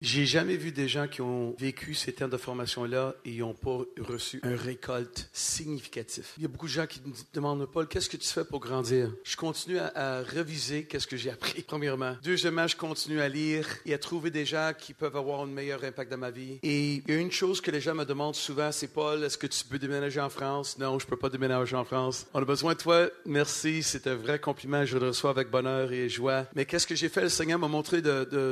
J'ai jamais vu des gens qui ont vécu ces temps de formation-là et ils n'ont pas reçu un récolte significatif. Il y a beaucoup de gens qui me demandent, Paul, qu'est-ce que tu fais pour grandir? Je continue à réviser qu'est-ce que j'ai appris, premièrement. Deuxièmement, je continue à lire et à trouver des gens qui peuvent avoir un meilleur impact dans ma vie. Et il y a une chose que les gens me demandent souvent, c'est Paul, est-ce que tu peux déménager en France? Non, je peux pas déménager en France. On a besoin de toi. Merci, c'est un vrai compliment. Je le reçois avec bonheur et joie. Mais qu'est-ce que j'ai fait? Le Seigneur m'a montré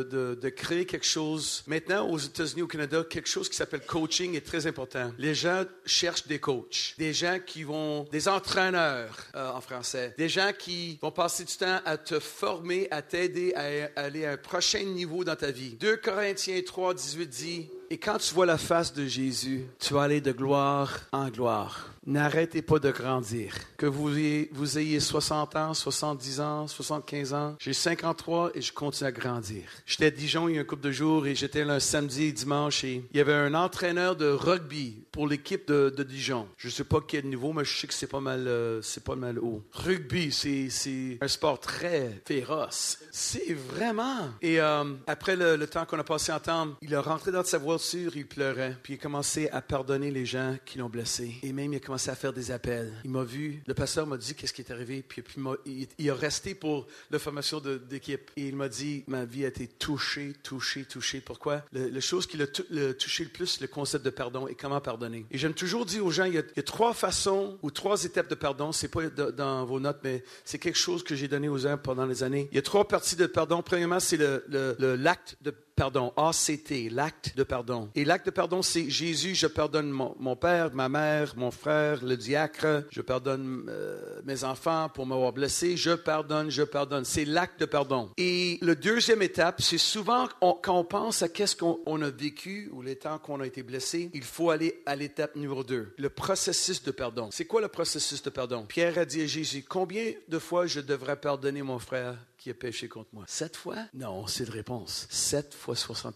de créer quelque chose. Maintenant, aux États-Unis, au Canada, quelque chose qui s'appelle coaching est très important. Les gens cherchent des coachs, des gens des entraîneurs en français, des gens qui vont passer du temps à te former, à t'aider à aller à un prochain niveau dans ta vie. 2 Corinthiens 3, 18 dit, « Et quand tu vois la face de Jésus, tu vas aller de gloire en gloire. N'arrêtez pas de grandir. Que vous ayez 60 ans, 70 ans, 75 ans. J'ai 53 et je continue à grandir. J'étais à Dijon il y a un couple de jours et j'étais là un samedi et dimanche et il y avait un entraîneur de rugby pour l'équipe de Dijon. Je ne sais pas quel niveau, mais je sais que c'est pas mal haut. Rugby, c'est un sport très féroce. C'est vraiment. Et après le temps qu'on a passé ensemble, il a rentré dans sa voiture, il pleurait. Puis il a commencé à pardonner les gens qui l'ont blessé. Et même il a commencé à faire des appels. Il m'a vu, le pasteur m'a dit qu'est-ce qui est arrivé, puis il a resté pour la formation d'équipe. Et il m'a dit, ma vie a été touchée. Pourquoi? La chose qui l'a touché le plus, c'est le concept de pardon et comment pardonner. Et j'aime toujours dire aux gens, il y a 3 façons ou 3 étapes de pardon. C'est pas dans vos notes, mais c'est quelque chose que j'ai donné aux gens pendant les années. Il y a 3 parties de pardon. Premièrement, c'est l'acte de pardon, ACT, l'acte de pardon. Et l'acte de pardon, c'est Jésus, je pardonne mon père, ma mère, mon frère, le diacre, je pardonne mes enfants pour m'avoir blessé, je pardonne. C'est l'acte de pardon. Et la deuxième étape, c'est souvent quand on pense à qu'est-ce qu'on a vécu ou les temps qu'on a été blessé, il faut aller à l'étape numéro 2, le processus de pardon. C'est quoi le processus de pardon? Pierre a dit à Jésus, combien de fois je devrais pardonner mon frère qui a péché contre moi? 7 fois? Non, c'est de réponse. 7 fois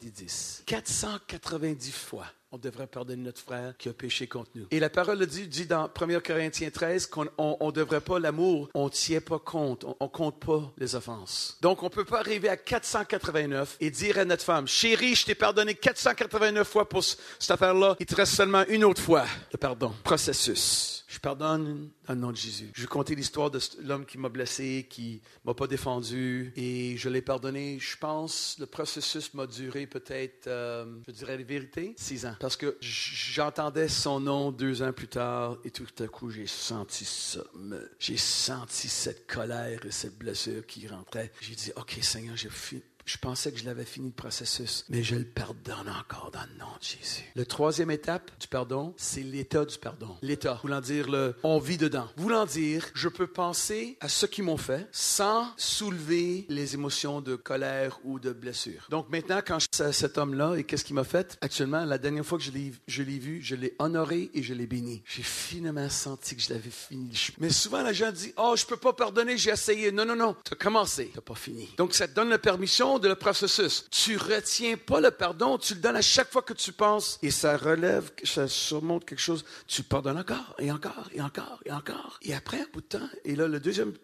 70. 490 fois. On devrait pardonner notre frère qui a péché contre nous. Et la parole dit dans 1 Corinthiens 13 qu'on ne devrait pas l'amour, on ne tient pas compte, on ne compte pas les offenses. Donc, on ne peut pas arriver à 489 et dire à notre femme, chérie, je t'ai pardonné 489 fois pour cette affaire-là, il te reste seulement une autre fois de pardon. Processus. Je pardonne dans le nom de Jésus. Je vais compter l'histoire de l'homme qui m'a blessé, qui ne m'a pas défendu, et je l'ai pardonné. Je pense le processus m'a duré peut-être, je dirais la vérité, 6 ans. Parce que j'entendais son nom 2 ans plus tard, et tout à coup, j'ai senti ça. J'ai senti cette colère et cette blessure qui rentrait. J'ai dit, OK, Seigneur, j'ai fini. Je pensais que je l'avais fini le processus, mais je le pardonne encore dans le nom de Jésus. La 3e étape du pardon, c'est l'état du pardon. L'état, voulant dire on vit dedans. Voulant dire, je peux penser à ce qu'ils m'ont fait sans soulever les émotions de colère ou de blessure. Donc maintenant, quand je sais cet homme-là et qu'est-ce qu'il m'a fait, actuellement, la dernière fois que je l'ai vu, je l'ai honoré et je l'ai béni. J'ai finalement senti que je l'avais fini. Mais souvent, les gens disent, oh, je peux pas pardonner, j'ai essayé. Non, tu as commencé, tu n'as pas fini. Donc ça te donne la permission de le processus. Tu retiens pas le pardon, tu le donnes à chaque fois que tu penses et ça relève, ça surmonte quelque chose. Tu pardonnes encore et encore et encore et encore. Et après un bout de temps, et là, le deuxième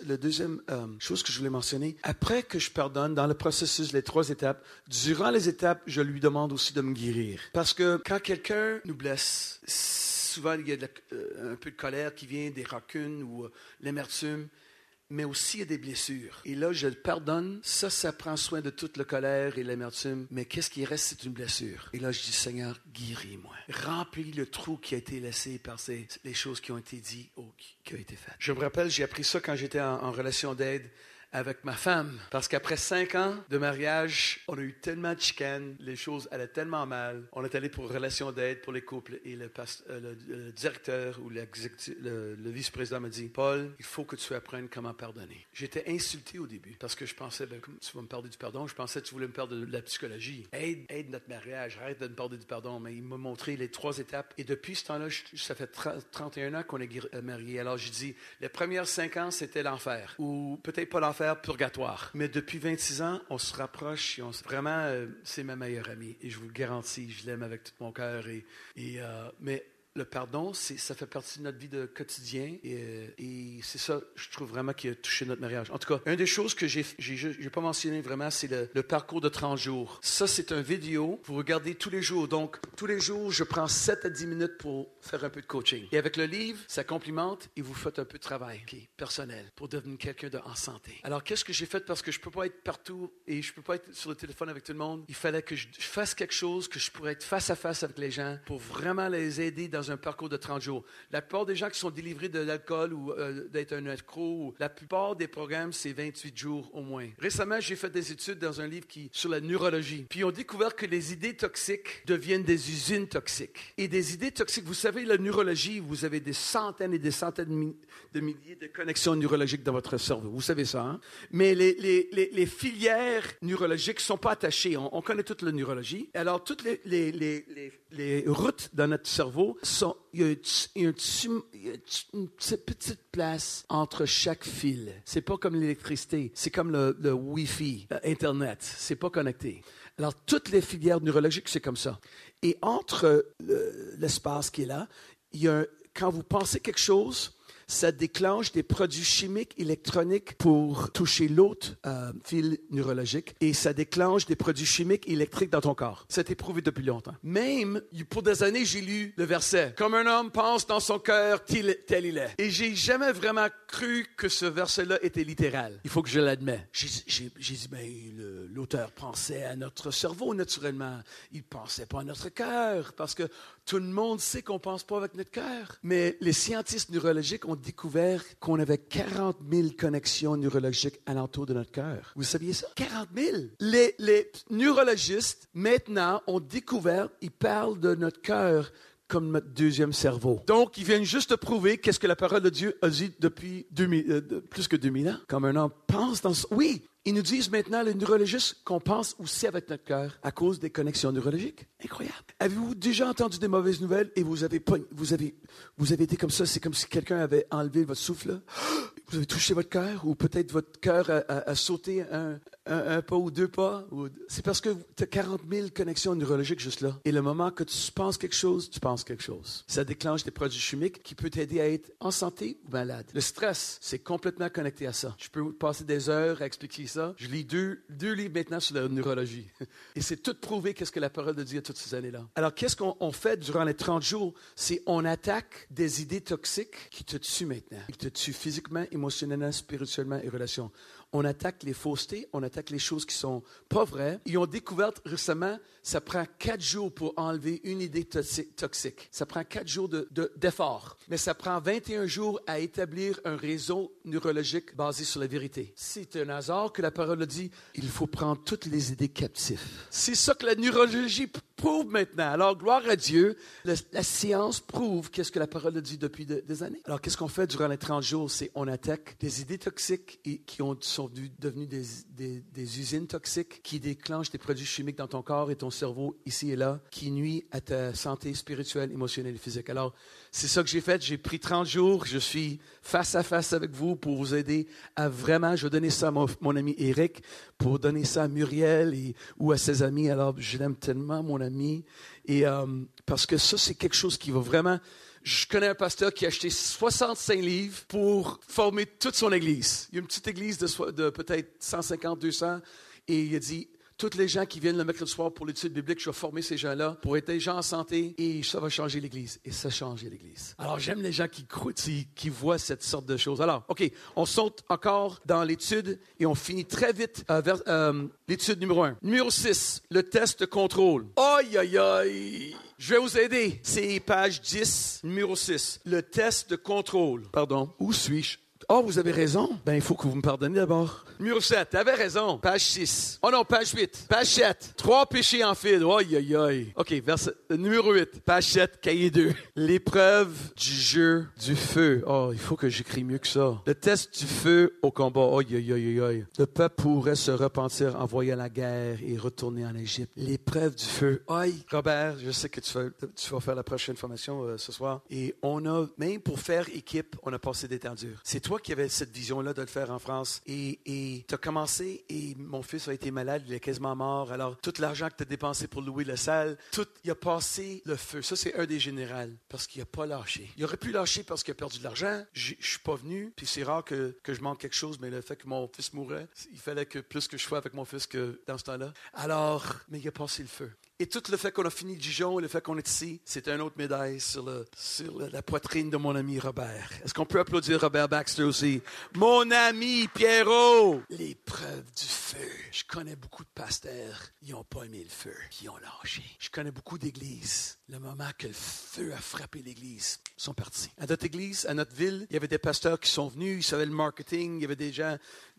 chose que je voulais mentionner, après que je pardonne dans le processus, les 3 étapes, durant les étapes, je lui demande aussi de me guérir. Parce que quand quelqu'un nous blesse, souvent il y a un peu de colère qui vient, des racunes ou l'amertume. Mais aussi il y a des blessures. Et là, je le pardonne. Ça prend soin de toute la colère et l'amertume. Mais qu'est-ce qui reste, c'est une blessure. Et là, je dis, Seigneur, guéris-moi. Remplis le trou qui a été laissé par les choses qui ont été dites ou qui ont été faites. Je me rappelle, j'ai appris ça quand j'étais en relation d'aide avec ma femme. Parce qu'après 5 ans de mariage, on a eu tellement de chicanes, les choses allaient tellement mal. On est allé pour relation d'aide pour les couples et le directeur ou le vice-président m'a dit, Paul, il faut que tu apprennes comment pardonner. J'étais insulté au début parce que je pensais, tu vas me parler du pardon, je pensais que tu voulais me parler de la psychologie. Aide notre mariage, arrête de me parler du pardon. Mais il m'a montré les 3 étapes. Et depuis ce temps-là, ça fait 31 ans qu'on est mariés. Alors j'ai dit, les premières 5 ans, c'était l'enfer. Ou peut-être pas l'enfer, purgatoire. Mais depuis 26 ans, on se rapproche. Vraiment, c'est ma meilleure amie. Et je vous le garantis, je l'aime avec tout mon cœur. Mais le pardon, ça fait partie de notre vie de quotidien. Et c'est ça, je trouve vraiment, qui a touché notre mariage. En tout cas, une des choses que j'ai pas mentionné vraiment, c'est le parcours de 30 jours. Ça, c'est une vidéo. Vous regardez tous les jours. Donc, tous les jours, je prends 7 à 10 minutes pour faire un peu de coaching. Et avec le livre, ça complimente et vous faites un peu de travail personnel pour devenir quelqu'un en santé. Alors, qu'est-ce que j'ai fait? Parce que je peux pas être partout et je peux pas être sur le téléphone avec tout le monde. Il fallait que je fasse quelque chose, que je pourrais être face à face avec les gens pour vraiment les aider dans un parcours de 30 jours. La plupart des gens qui sont délivrés de l'alcool ou d'être un accro, la plupart des programmes, c'est 28 jours au moins. Récemment, j'ai fait des études dans un livre sur la neurologie. Puis, ils ont découvert que les idées toxiques deviennent des usines toxiques. Et des idées toxiques, vous savez, la neurologie, vous avez des centaines et des centaines de milliers de connexions neurologiques dans votre cerveau. Vous savez ça, hein? Mais les filières neurologiques ne sont pas attachées. On connaît toute la neurologie. Alors, toutes les routes dans notre cerveau, il y a une petite place entre chaque fil. C'est pas comme l'électricité. C'est comme le Wi-Fi, Internet. C'est pas connecté. Alors, toutes les filières neurologiques, c'est comme ça. Et entre l'espace qui est là, quand vous pensez quelque chose, ça déclenche des produits chimiques, électroniques pour toucher l'autre fil neurologique et ça déclenche des produits chimiques électriques dans ton corps. Ça a été prouvé depuis longtemps. Même, pour des années, j'ai lu le verset « Comme un homme pense dans son cœur, tel il est ». Et j'ai jamais vraiment cru que ce verset-là était littéral. Il faut que je l'admette. J'ai dit, l'auteur pensait à notre cerveau naturellement. Il pensait pas à notre cœur parce que tout le monde sait qu'on pense pas avec notre cœur. Mais les scientifiques neurologiques ont découvert qu'on avait 40 000 connexions neurologiques alentour de notre cœur. Vous saviez ça? 40 000! Les neurologistes, maintenant, ont découvert, ils parlent de notre cœur comme notre deuxième cerveau. Donc, ils viennent juste de prouver qu'est-ce que la parole de Dieu a dit depuis plus que 2000 ans. Comme un homme pense dans son... Oui! Ils nous disent maintenant, les neurologistes, qu'on pense aussi avec notre cœur à cause des connexions neurologiques. Incroyable. Avez-vous déjà entendu des mauvaises nouvelles et vous avez été comme ça? C'est comme si quelqu'un avait enlevé votre souffle, là. Vous avez touché votre cœur ou peut-être votre cœur a sauté un pas ou 2 pas. C'est parce que tu as 40 000 connexions neurologiques juste là. Et le moment que tu penses quelque chose, tu penses quelque chose. Ça déclenche des produits chimiques qui peuvent t'aider à être en santé ou malade. Le stress, c'est complètement connecté à ça. Je peux passer des heures à expliquer ça. Je lis deux livres maintenant sur la neurologie. Et c'est tout prouvé qu'est-ce que la parole de Dieu a toutes ces années-là. Alors, qu'est-ce qu'on fait durant les 30 jours? C'est on attaque des idées toxiques qui te tuent maintenant. Qui te tuent physiquement, émotionnellement, spirituellement et relations. On attaque les faussetés, on attaque les choses qui sont pas vraies. Ils ont découvert récemment, ça prend 4 jours pour enlever une idée toxique. Ça prend 4 jours d'effort. Mais ça prend 21 jours à établir un réseau neurologique basé sur la vérité. C'est un hasard que la parole a dit, il faut prendre toutes les idées captives. C'est ça que la neurologie prouve maintenant. Alors, gloire à Dieu, la science prouve qu'est-ce que la parole a dit depuis des années. Alors, qu'est-ce qu'on fait durant les 30 jours? C'est on attaque des idées toxiques qui sont devenues des usines toxiques qui déclenchent des produits chimiques dans ton corps et ton cerveau, ici et là, qui nuisent à ta santé spirituelle, émotionnelle et physique. Alors, c'est ça que j'ai fait. J'ai pris 30 jours. Je suis face à face avec vous pour vous aider à vraiment, je vais donner ça à mon ami Eric, pour donner ça à Muriel ou à ses amis. Alors, je l'aime tellement, mon ami. Et parce que ça, c'est quelque chose qui va vraiment... Je connais un pasteur qui a acheté 65 livres pour former toute son église. Il y a une petite église de peut-être 150, 200. Et il a dit, toutes les gens qui viennent le mercredi soir pour l'étude biblique, je vais former ces gens-là pour être des gens en santé et ça va changer l'église. Et ça a changé l'église. Alors, j'aime les gens qui croient, qui voient cette sorte de choses. Alors, OK, on saute encore dans l'étude et on finit très vite vers l'étude numéro 1. Numéro 6, le test de contrôle. Aïe, aïe, aïe! Je vais vous aider. C'est page 10, numéro 6. Le test de contrôle. Pardon, où suis-je? Oh, vous avez raison. Ben, il faut que vous me pardonniez d'abord. Numéro 7, tu avais raison. Page 6. Oh non, page 8. Page 7. 3 péchés en fil. Aïe, aïe, aïe. OK, numéro 8. Page 7, cahier 2. L'épreuve du jeu du feu. Oh, il faut que j'écris mieux que ça. Le test du feu au combat. Aïe, aïe, aïe, aïe. Le peuple pourrait se repentir en voyant la guerre et retourner en Égypte. L'épreuve du feu. Aïe. Robert, je sais que tu vas faire la prochaine formation ce soir. Et même pour faire équipe, on a passé des temps durs. C'est toi qui avais cette vision-là de le faire en France. Et Et tu as commencé et mon fils a été malade, il est quasiment mort. Alors, tout l'argent que tu as dépensé pour louer la salle, tout, il a passé le feu. Ça, c'est un des générales parce qu'il n'a pas lâché. Il aurait pu lâcher parce qu'il a perdu de l'argent. Je ne suis pas venu. Puis c'est rare que je manque quelque chose, mais le fait que mon fils mourait, il fallait que plus que je sois avec mon fils que dans ce temps-là. Alors, mais il a passé le feu. Et tout le fait qu'on a fini Dijon et le fait qu'on est ici, c'est une autre médaille sur la poitrine de mon ami Robert. Est-ce qu'on peut applaudir Robert Baxter aussi? Mon ami Pierrot! L'épreuve du feu. Je connais beaucoup de pasteurs. Ils n'ont pas aimé le feu. Ils ont lâché. Je connais beaucoup d'églises. Le moment que le feu a frappé l'église, ils sont partis. À notre église, à notre ville, il y avait des pasteurs qui sont venus. Ils savaient le marketing. Il y avait des gens...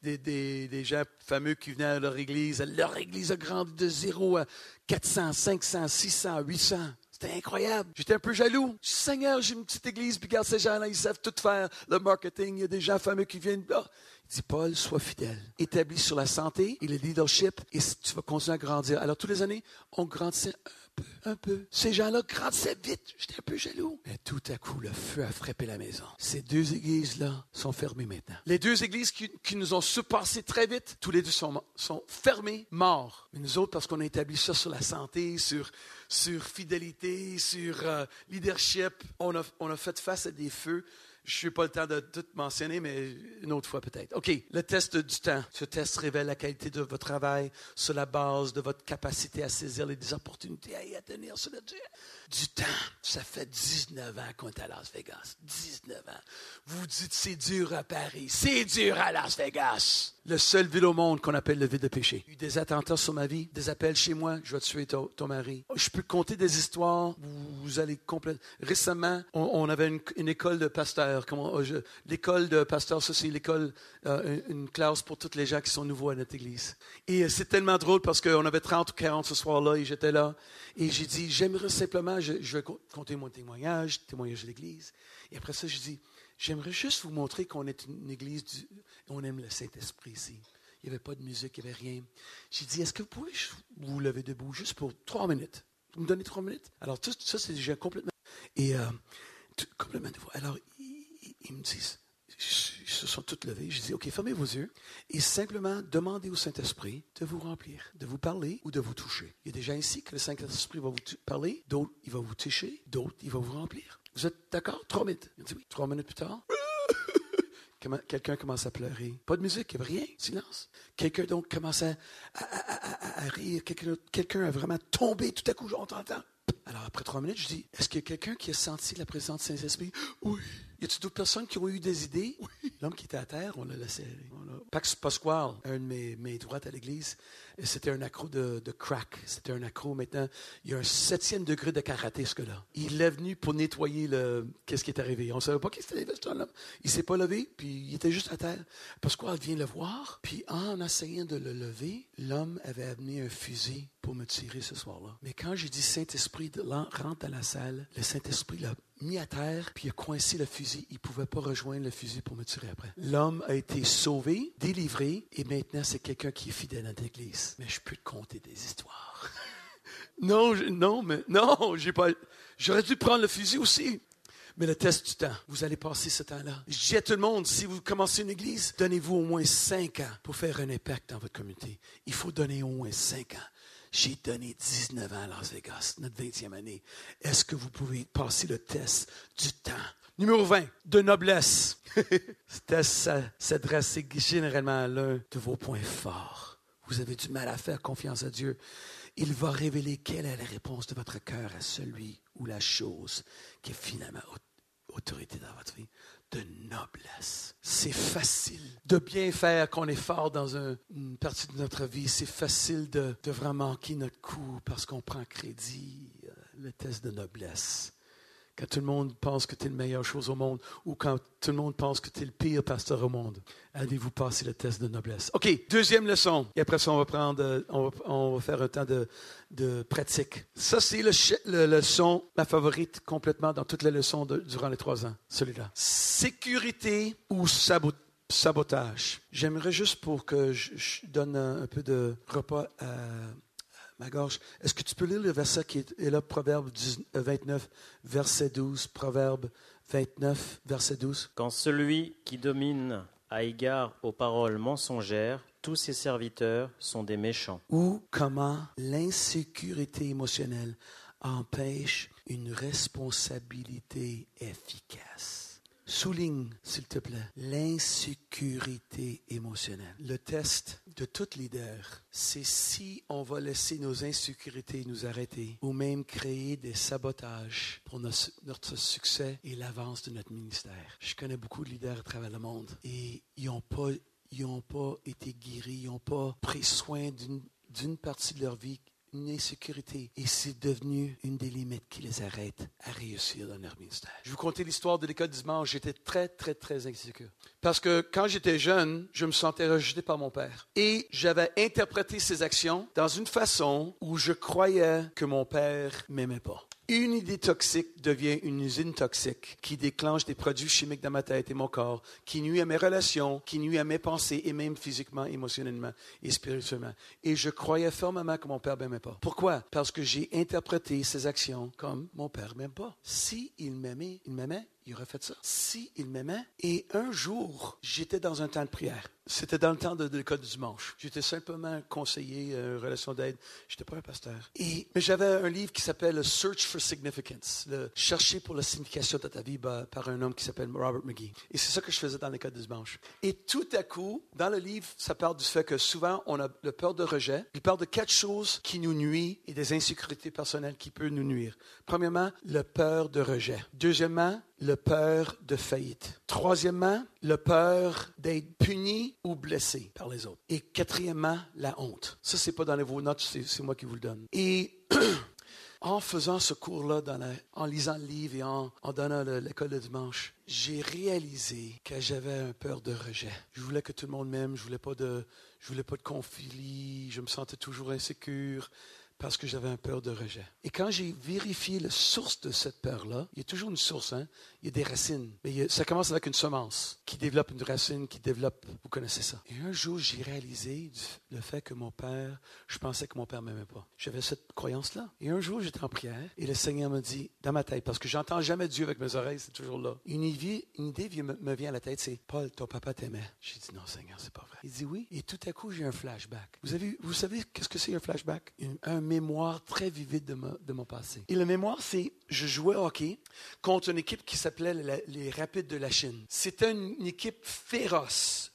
Des gens fameux qui venaient à leur église. Leur église a grandi de 0 à 400, 500, 600, 800. C'était incroyable. J'étais un peu jaloux. Je dis, Seigneur, j'ai une petite église, puis regarde ces gens-là, ils savent tout faire, le marketing. Il y a des gens fameux qui viennent. Oh. Il dit, Paul, sois fidèle. Établi sur la santé et le leadership, et tu vas continuer à grandir. Alors, toutes les années, on grandissait un peu. Ces gens-là grandissaient vite. J'étais un peu jaloux. Mais tout à coup, le feu a frappé la maison. Ces deux églises-là sont fermées maintenant. Les deux églises qui nous ont surpassés très vite, tous les deux sont fermées, morts. Mais nous autres, parce qu'on a établi ça sur la santé, sur fidélité, sur leadership, on a fait face à des feux. Je n'ai pas le temps de tout mentionner, mais une autre fois peut-être. OK, le test du temps. Ce test révèle la qualité de votre travail sur la base de votre capacité à saisir les opportunités et à tenir sur le Dieu. Du temps. Ça fait 19 ans qu'on est à Las Vegas. 19 ans. Vous dites c'est dur à Paris. C'est dur à Las Vegas. Le seul ville au monde qu'on appelle le ville de péché. Il y a eu des attentats sur ma vie, des appels chez moi. Je vais tuer ton mari. Je peux compter des histoires. Vous allez complètement... Récemment, on avait une école de pasteurs. L'école de pasteur, ça c'est l'école, une classe pour tous les gens qui sont nouveaux à notre église. Et c'est tellement drôle parce qu'on avait 30 ou 40 ce soir-là et j'étais là. Et j'ai dit, j'aimerais simplement, je vais compter mon témoignage de l'église. Et après ça, j'ai dit, j'aimerais juste vous montrer qu'on est une église, on aime le Saint-Esprit ici. Il n'y avait pas de musique, il n'y avait rien. J'ai dit, est-ce que vous pouvez vous lever debout juste pour 3 minutes? Vous me donnez 3 minutes? Alors tout ça, c'est déjà complètement... Et complètement nouveau. Alors, ils me disent, ils se sont tous levés. Je dis, OK, fermez vos yeux et simplement demandez au Saint-Esprit de vous remplir, de vous parler ou de vous toucher. Il y a des gens ici que le Saint-Esprit va vous parler, d'autres, il va vous toucher, d'autres, il va vous remplir. Vous êtes d'accord? 3 minutes. Il me dit oui. 3 minutes plus tard, quelqu'un commence à pleurer. Pas de musique, il n'y avait rien. Silence. Quelqu'un donc commence à rire. Quelqu'un a vraiment tombé. Tout à coup, on t'entend. Alors, après 3 minutes, je dis, est-ce qu'il y a quelqu'un qui a senti la présence du Saint-Esprit? Oui. Y a-t-il d'autres personnes qui ont eu des idées? Oui. L'homme qui était à terre, on l'a laissé aller. Pax Pasquale, un de mes droites à l'église, c'était un accro de crack. C'était un accro maintenant. Il y a un 7e degré de karaté, ce gars-là. Il est venu pour nettoyer qu'est-ce qui est arrivé. On ne savait pas qu'est-ce qui était arrivé, ce homme-là. Il ne s'est pas levé, puis il était juste à terre. Pasquale vient le voir, puis en essayant de le lever, l'homme avait amené un fusil pour me tirer ce soir-là. Mais quand j'ai dit Saint-Esprit, rentre dans la salle, le Saint-Esprit l'a mis à terre, puis il a coincé le fusil. Il ne pouvait pas rejoindre le fusil pour me tirer après. L'homme a été sauvé, délivré, et maintenant c'est quelqu'un qui est fidèle à l'église. Mais je peux te conter des histoires. Non, j'ai pas... J'aurais dû prendre le fusil aussi. Mais le test du temps, vous allez passer ce temps-là. Je dis à tout le monde, si vous commencez une église, donnez-vous au moins 5 ans pour faire un impact dans votre communauté. Il faut donner au moins 5 ans. J'ai donné 19 ans à Las Vegas, notre 20e année. Est-ce que vous pouvez passer le test du temps? Numéro 20, de noblesse. Ce test s'adresse généralement à l'un de vos points forts. Vous avez du mal à faire confiance à Dieu. Il va révéler quelle est la réponse de votre cœur à celui ou la chose qui est finalement autorité dans votre vie. De noblesse. C'est facile de bien faire qu'on est fort dans une partie de notre vie. C'est facile de vraiment manquer notre coup parce qu'on prend crédit. Le test de noblesse. Quand tout le monde pense que tu es la meilleure chose au monde ou quand tout le monde pense que tu es le pire pasteur au monde, allez-vous passer le test de noblesse. OK, 2e leçon. Et après ça, on va faire un temps de pratique. Ça, c'est la leçon, ma favorite complètement dans toutes les leçons durant les 3 ans, celui-là. Sécurité ou sabotage. J'aimerais juste pour que je donne un peu de repas à ma gorge. Est-ce que tu peux lire le verset qui est là, Proverbe 29, verset 12, Proverbe 29, verset 12? Quand celui qui domine À égard aux paroles mensongères, tous ses serviteurs sont des méchants. Ou comment l'insécurité émotionnelle empêche une responsabilité efficace. Souligne, s'il te plaît, l'insécurité émotionnelle. Le test de tout leader, c'est si on va laisser nos insécurités nous arrêter ou même créer des sabotages pour notre succès et l'avance de notre ministère. Je connais beaucoup de leaders à travers le monde et ils n'ont pas été guéris, ils n'ont pas pris soin d'une partie de leur vie, une insécurité. Et c'est devenu une des limites qui les arrête à réussir dans leur ministère. Je vais vous conter l'histoire de l'école du dimanche. J'étais très, très, très insécure. Parce que quand j'étais jeune, je me sentais rejeté par mon père. Et j'avais interprété ses actions dans une façon où je croyais que mon père m'aimait pas. Une idée toxique devient une usine toxique qui déclenche des produits chimiques dans ma tête et mon corps, qui nuit à mes relations, qui nuit à mes pensées et même physiquement, émotionnellement et spirituellement. Et je croyais fermement que mon père m'aimait pas. Pourquoi? Parce que j'ai interprété ses actions comme mon père m'aime pas. Si il m'aimait, il aurait fait ça. Si il m'aimait. Et un jour, j'étais dans un temps de prière. C'était dans le temps de l'école du dimanche. J'étais simplement conseiller, relation d'aide. Je n'étais pas un pasteur. Mais j'avais un livre qui s'appelle Search for Significance, le Chercher pour la signification de ta vie par un homme qui s'appelle Robert McGee. Et c'est ça que je faisais dans l'école du dimanche. Et tout à coup, dans le livre, ça parle du fait que souvent, on a le peur de rejet. Il parle de quelque chose qui nous nuit et des insécurités personnelles qui peuvent nous nuire. Premièrement, le peur de rejet. Deuxièmement, le peur de faillite. Troisièmement, le peur d'être puni ou blessé par les autres. Et quatrièmement, la honte. Ça, c'est pas dans vos notes, c'est moi qui vous le donne. Et en faisant ce cours-là, en lisant le livre et en donnant l'école de dimanche, j'ai réalisé que j'avais un peur de rejet. Je voulais que tout le monde m'aime, je voulais pas de conflit, je me sentais toujours insécure. Parce que j'avais un peur de rejet. Et quand j'ai vérifié la source de cette peur-là, il y a toujours une source, hein? Il y a des racines. Mais ça commence avec une semence qui développe une racine, vous connaissez ça. Et un jour, j'ai réalisé le fait que je pensais que mon père ne m'aimait pas. J'avais cette croyance-là. Et un jour, j'étais en prière et le Seigneur me dit, dans ma tête, parce que j'entends jamais Dieu avec mes oreilles, c'est toujours là. Une idée me vient à la tête, c'est, Paul, ton papa t'aimait. J'ai dit, non, Seigneur, c'est pas vrai. Il dit oui. Et tout à coup, j'ai un flashback. Vous savez qu'est-ce que c'est un flashback? Un mémoire très vivide de mon passé. Et le mémoire, c'est, je jouais au hockey contre une équipe qui s'appelait les Rapides de la Chine. C'était une équipe féroce.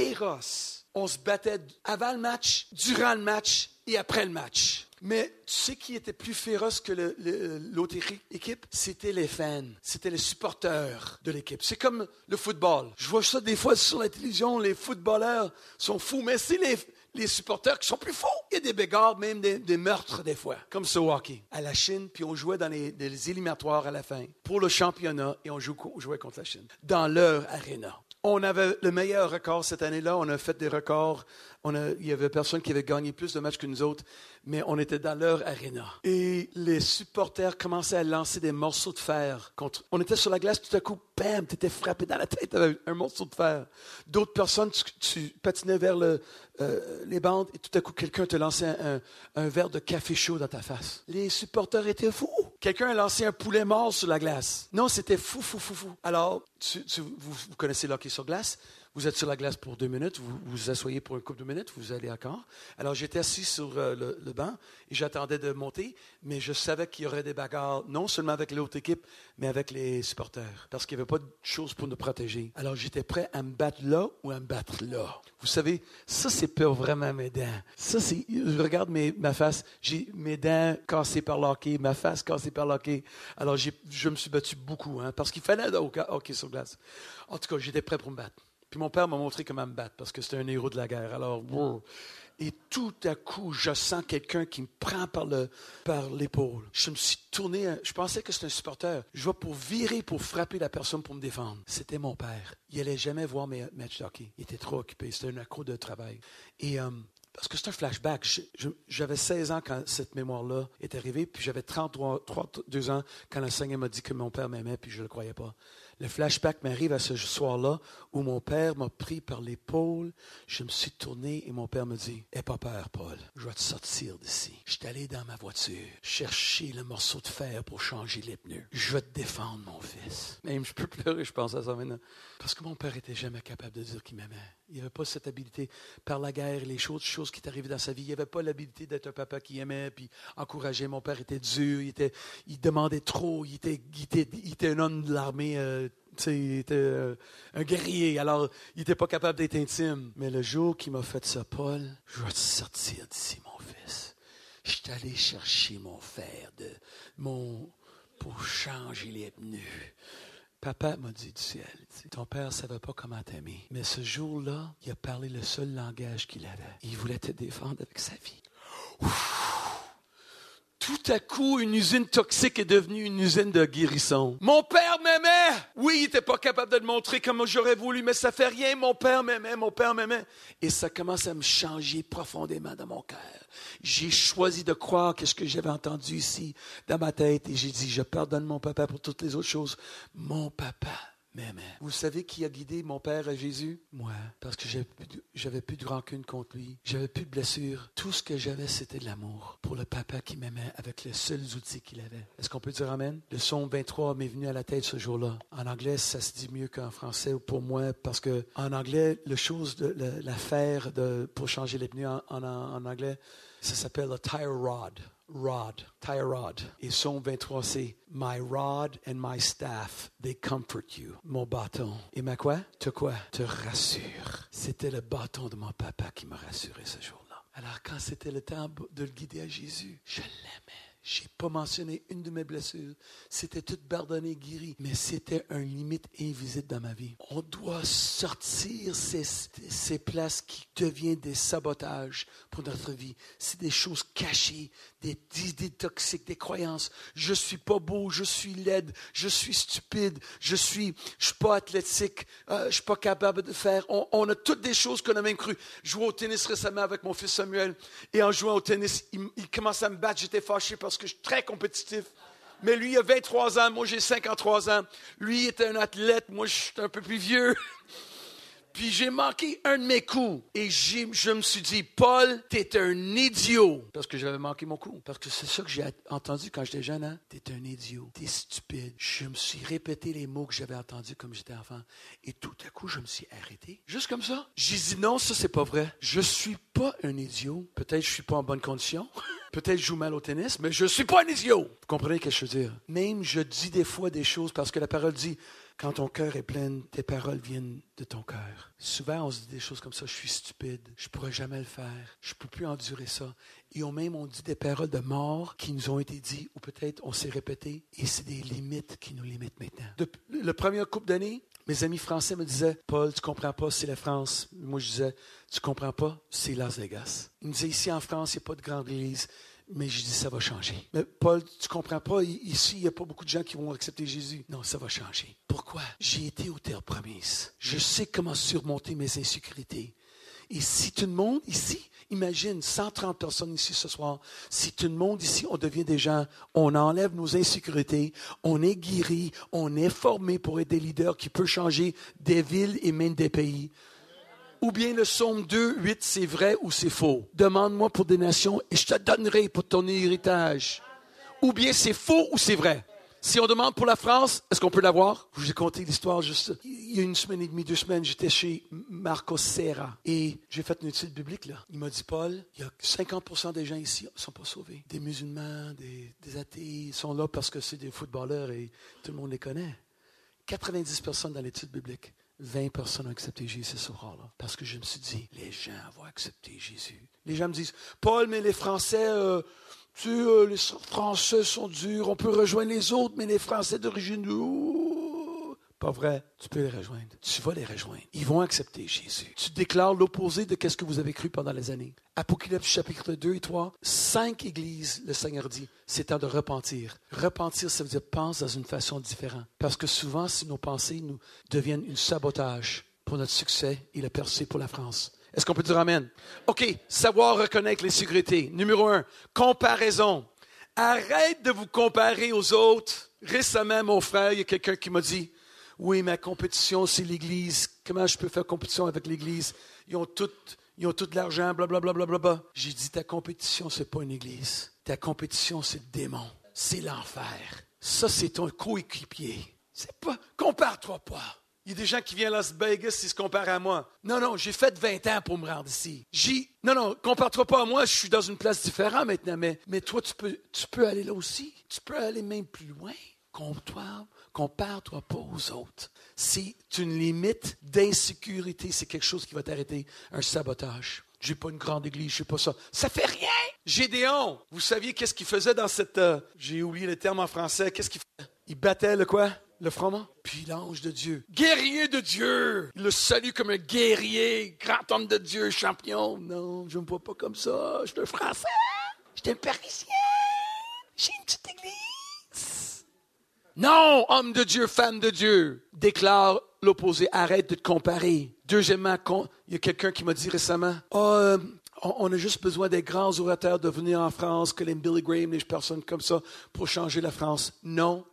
On se battait avant le match, durant le match et après le match. Mais tu sais qui était plus féroce que l'autre équipe? C'était les fans, c'était les supporters de l'équipe. C'est comme le football. Je vois ça des fois sur la télévision, les footballeurs sont fous, mais c'est les supporters qui sont plus fous. Il y a des bagarres, même des meurtres des fois, comme ce hockey. À la Chine, puis on jouait dans les éliminatoires à la fin pour le championnat et on jouait contre la Chine dans leur aréna. On avait le meilleur record cette année-là. On a fait des records. Il y avait personne qui avait gagné plus de matchs que nous autres, mais on était dans leur aréna. Et les supporters commençaient à lancer des morceaux de fer contre. On était sur la glace, tout à coup, bam, tu étais frappé dans la tête avec un morceau de fer. D'autres personnes, tu patinais vers les bandes et tout à coup, quelqu'un te lançait un verre de café chaud dans ta face. Les supporters étaient fous. Quelqu'un a lancé un poulet mort sur la glace. Non, c'était fou. Alors, vous connaissez l'hockey sur glace. Vous êtes sur la glace pour 2 minutes, vous vous asseyez pour une couple de minutes, vous allez encore. Alors, j'étais assis sur le banc et j'attendais de monter, mais je savais qu'il y aurait des bagarres, non seulement avec l'autre équipe, mais avec les supporters, parce qu'il n'y avait pas de choses pour nous protéger. Alors, j'étais prêt à me battre là ou à me battre là. Vous savez, ça, c'est pas vraiment mes dents. Ça, c'est, je regarde ma face, j'ai mes dents cassées par l'hockey, ma face cassée par l'hockey. Alors, je me suis battu beaucoup, parce qu'il fallait hockey sur glace. En tout cas, j'étais prêt pour me battre. Puis mon père m'a montré comment me battre, parce que c'était un héros de la guerre. Alors, et tout à coup, je sens quelqu'un qui me prend par l'épaule. Je me suis tourné, je pensais que c'était un supporter. Je vais pour virer, pour frapper la personne pour me défendre. C'était mon père. Il n'allait jamais voir mes matchs de hockey. Il était trop occupé. C'était un accro de travail. Et parce que c'est un flashback. J'avais 16 ans quand cette mémoire-là est arrivée, puis j'avais 32 ans quand le Seigneur m'a dit que mon père m'aimait, puis je ne le croyais pas. Le flashback m'arrive à ce soir-là où mon père m'a pris par l'épaule. Je me suis tourné et mon père me dit « Aie pas peur, Paul, je vais te sortir d'ici. » Je suis allé dans ma voiture chercher le morceau de fer pour changer les pneus. Je vais te défendre, mon fils. Même je peux pleurer, je pense à ça maintenant. Parce que mon père était jamais capable de dire qu'il m'aimait. Il n'avait pas cette habilité. Par la guerre, les choses qui étaient arrivées dans sa vie, il n'avait pas l'habilité d'être un papa qui aimait puis encourageait. Mon père était dur, il demandait trop, il était un homme de l'armée, il était un guerrier, alors il n'était pas capable d'être intime. Mais le jour qu'il m'a fait ça, Paul, je vais te sortir d'ici, mon fils. Je suis allé chercher mon fer pour changer les pneus. Papa m'a dit du ciel, ton père ne savait pas comment t'aimer. Mais ce jour-là, il a parlé le seul langage qu'il avait. Il voulait te défendre avec sa vie. Tout à coup, une usine toxique est devenue une usine de guérison. Mon père m'aimait. Oui, il n'était pas capable de le montrer comme j'aurais voulu, mais ça fait rien. Mon père m'aimait. Et ça commence à me changer profondément dans mon cœur. J'ai choisi de croire que ce que j'avais entendu ici dans ma tête et j'ai dit, je pardonne mon papa pour toutes les autres choses. Mon papa m'aimait. Vous savez qui a guidé mon père à Jésus? Moi. Parce que j'avais plus de rancune contre lui. J'avais plus de blessures. Tout ce que j'avais, c'était de l'amour pour le papa qui m'aimait avec les seuls outils qu'il avait. Est-ce qu'on peut dire amen? Le psaume 23 m'est venu à la tête ce jour-là. En anglais, ça se dit mieux qu'en français pour moi parce que en anglais, l'affaire pour changer les pneus en anglais, ça s'appelle un tire rod. Tire rod. Et psaume 23, c'est « My rod and my staff, they comfort you. » Mon bâton. Et ma quoi? Te rassure. C'était le bâton de mon papa qui m'a rassuré ce jour-là. Alors quand c'était le temps de le guider à Jésus, je l'aimais. Je n'ai pas mentionné une de mes blessures. C'était tout pardonné, guéri. Mais c'était une limite invisible dans ma vie. On doit sortir ces places qui deviennent des sabotages pour notre vie. C'est des choses cachées, des idées toxiques, des croyances. Je suis pas beau, je suis laide, je suis stupide, je suis pas athlétique, je suis pas capable de faire. On a toutes des choses qu'on a même cru. Je jouais au tennis récemment avec mon fils Samuel. Et en jouant au tennis, il commençait à me battre. J'étais fâché parce que je suis très compétitif. Mais lui, il a 23 ans, moi j'ai 53 ans. Lui, il était un athlète, moi je suis un peu plus vieux. Puis j'ai manqué un de mes coups. Et je me suis dit, Paul, t'es un idiot. Parce que j'avais manqué mon coup. Parce que c'est ça que j'ai entendu quand j'étais jeune. Hein? T'es un idiot. T'es stupide. Je me suis répété les mots que j'avais entendus comme j'étais enfant. Et tout à coup, je me suis arrêté. Juste comme ça. J'ai dit, non, ça, c'est pas vrai. Je suis pas un idiot. Peut-être je suis pas en bonne condition. Peut-être je joue mal au tennis, mais je suis pas un idiot. Vous comprenez ce que je veux dire? Même je dis des fois des choses parce que la parole dit, quand ton cœur est plein, tes paroles viennent de ton cœur. Souvent, on se dit des choses comme ça, je suis stupide, je pourrais jamais le faire, je peux plus endurer ça. Et on dit des paroles de mort qui nous ont été dites, ou peut-être on s'est répété, et c'est des limites qui nous limitent maintenant. Le premier couple d'années, mes amis français me disaient, Paul, tu comprends pas, c'est la France. Moi, je disais, tu comprends pas, c'est Las Vegas. Ils me disaient, ici en France, il n'y a pas de grande église. Mais je dis, ça va changer. Mais Paul, tu comprends pas, ici, il n'y a pas beaucoup de gens qui vont accepter Jésus. Non, ça va changer. Pourquoi? J'ai été aux terres promises. Je sais comment surmonter mes insécurités. Et si tout le monde ici, imagine 130 personnes ici ce soir, si tout le monde ici, on devient des gens, on enlève nos insécurités, on est guéri, on est formé pour être des leaders qui peuvent changer des villes et même des pays. Ou bien le psaume 2, 8, c'est vrai ou c'est faux. Demande-moi pour des nations et je te donnerai pour ton héritage. Ou bien c'est faux ou c'est vrai. Si on demande pour la France, est-ce qu'on peut l'avoir? Je vous ai conté l'histoire juste il y a 1 semaine et demie, 2 semaines, j'étais chez Marcos Serra et j'ai fait une étude biblique là. Il m'a dit, Paul, il y a 50% des gens ici ne sont pas sauvés. Des musulmans, des athées sont là parce que c'est des footballeurs et tout le monde les connaît. 90 personnes dans l'étude biblique. 20 personnes ont accepté Jésus ce soir-là. Parce que je me suis dit, les gens vont accepter Jésus. Les gens me disent, Paul, mais les Français, les Français sont durs, on peut rejoindre les autres, mais les Français d'origine, pas vrai, tu peux les rejoindre. Tu vas les rejoindre. Ils vont accepter Jésus. Tu déclares l'opposé de ce que vous avez cru pendant les années. Apocalypse chapitre 2 et 3, 5 églises, le Seigneur dit, c'est temps de repentir. Repentir, ça veut dire pense dans une façon différente. Parce que souvent, si nos pensées nous deviennent un sabotage pour notre succès et le percée pour la France. Est-ce qu'on peut dire amen? OK, savoir reconnaître les sécurités. Numéro 1, comparaison. Arrête de vous comparer aux autres. Récemment, mon frère, il y a quelqu'un qui m'a dit, Oui, ma compétition, c'est l'Église. Comment je peux faire compétition avec l'Église? Ils ont tout de l'argent, blablabla. Bla, bla, bla, bla. J'ai dit, ta compétition, c'est pas une Église. Ta compétition, c'est le démon. C'est l'enfer. Ça, c'est ton coéquipier. C'est pas... Compare-toi pas. Il y a des gens qui viennent à Las Vegas, ils se comparent à moi. Non, j'ai fait 20 ans pour me rendre ici. Non, compare-toi pas à moi, je suis dans une place différente maintenant, mais toi, tu peux aller là aussi. Tu peux aller même plus loin. Compare-toi pas aux autres. C'est une limite d'insécurité. C'est quelque chose qui va t'arrêter. Un sabotage. J'ai pas une grande église, je sais pas ça. Ça fait rien! Gédéon, vous saviez qu'est-ce qu'il faisait dans cette... j'ai oublié le terme en français. Qu'est-ce qu'il faisait? Il battait le quoi? Le froment? Puis l'ange de Dieu. Guerrier de Dieu! Il le salue comme un guerrier, grand homme de Dieu, champion. Non, je ne me vois pas comme ça. Je suis un Français. Je suis un Parisien. J'ai une petite église. Non, homme de Dieu, femme de Dieu. Déclare l'opposé. Arrête de te comparer. Deuxièmement, il y a quelqu'un qui m'a dit récemment, on a juste besoin des grands orateurs de venir en France, que les Billy Graham, les personnes comme ça, pour changer la France. Non.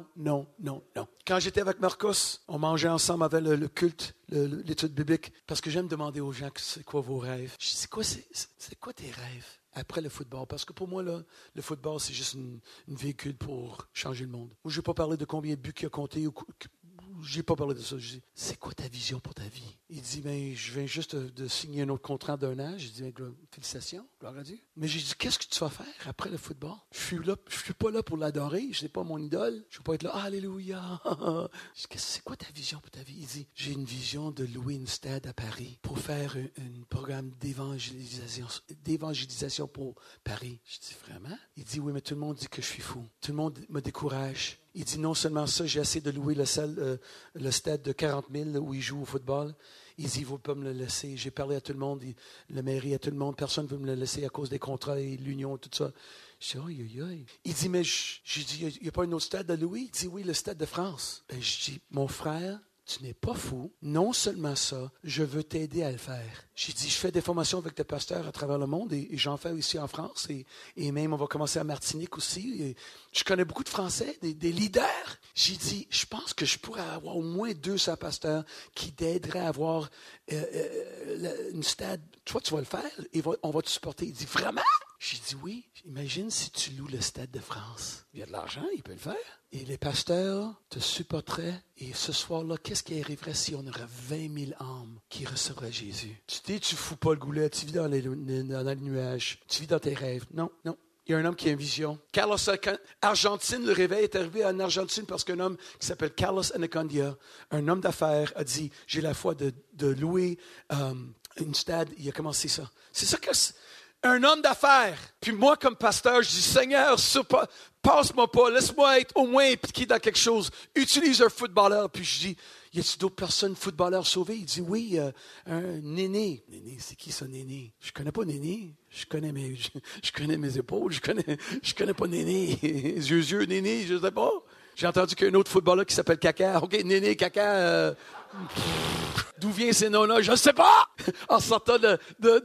Quand j'étais avec Marcos, on mangeait ensemble avec le culte, l'étude biblique, parce que j'aime demander aux gens, c'est quoi vos rêves? Je dis, c'est quoi tes rêves après le football? Parce que pour moi, là, le football, c'est juste une véhicule pour changer le monde. Moi, je ne vais pas parler de combien de buts il a compté. Je n'ai pas parlé de ça. Je dis, c'est quoi ta vision pour ta vie? Il dit, je viens juste de signer un autre contrat d'1 an. J'ai dit, félicitations, gloire à Dieu. Mais j'ai dit, qu'est-ce que tu vas faire après le football? Je suis pas là pour l'adorer. Je n'ai pas mon idole. Je ne veux pas être là, alléluia. Je dis, c'est quoi ta vision pour ta vie? Il dit, j'ai une vision de louer une stade à Paris pour faire un programme d'évangélisation pour Paris. Je dis, vraiment? Il dit, oui, mais tout le monde dit que je suis fou. Tout le monde me décourage. Il dit, non seulement ça, j'ai essayé de louer le stade de 40 000 où ils jouent au football. Il dit, il ne veut pas me le laisser. J'ai parlé à tout le monde, la mairie, à tout le monde. Personne ne veut me le laisser à cause des contrats et l'union, tout ça. Je dis, aïe. Il dit, mais j'ai dit, il n'y a pas un autre stade à louer? Il dit, oui, le stade de France. Je dis, mon frère, tu n'es pas fou. Non seulement ça, je veux t'aider à le faire. J'ai dit, je fais des formations avec des pasteurs à travers le monde et j'en fais ici en France et même on va commencer à Martinique aussi. Et je connais beaucoup de Français, des leaders. J'ai dit, je pense que je pourrais avoir au moins 200 pasteurs qui t'aideraient à avoir une stade. Toi, tu vas le faire et on va te supporter. Il dit, vraiment? J'ai dit, oui. Imagine si tu loues le Stade de France. Il y a de l'argent, il peut le faire. Et les pasteurs te supporteraient. Et ce soir-là, qu'est-ce qui arriverait si on aurait 20 000 âmes qui recevraient Jésus? Tu fous pas le goulet, tu vis dans les nuages, tu vis dans tes rêves. Non. Il y a un homme qui a une vision. Carlos, Argentine, le réveil est arrivé en Argentine parce qu'un homme qui s'appelle Carlos Anacondia, un homme d'affaires, a dit, j'ai la foi de louer une stade. Il a commencé ça. C'est ça que... Un homme d'affaires. Puis moi, comme pasteur, je dis, Seigneur, passe-moi pas, laisse-moi être au moins impliqué dans quelque chose. Utilise un footballeur. Puis je dis, y a-t-il d'autres personnes, footballeurs sauvés? Il dit, oui, un Néné. Néné, c'est qui ça, Néné? Je connais pas Néné. Je connais mes épaules. Je connais pas Néné. Yeux, Néné, je sais pas. J'ai entendu qu'il y a un autre footballeur qui s'appelle Caca. OK, Néné, Caca... D'où vient ces noms-là? Je ne sais pas! En sortant de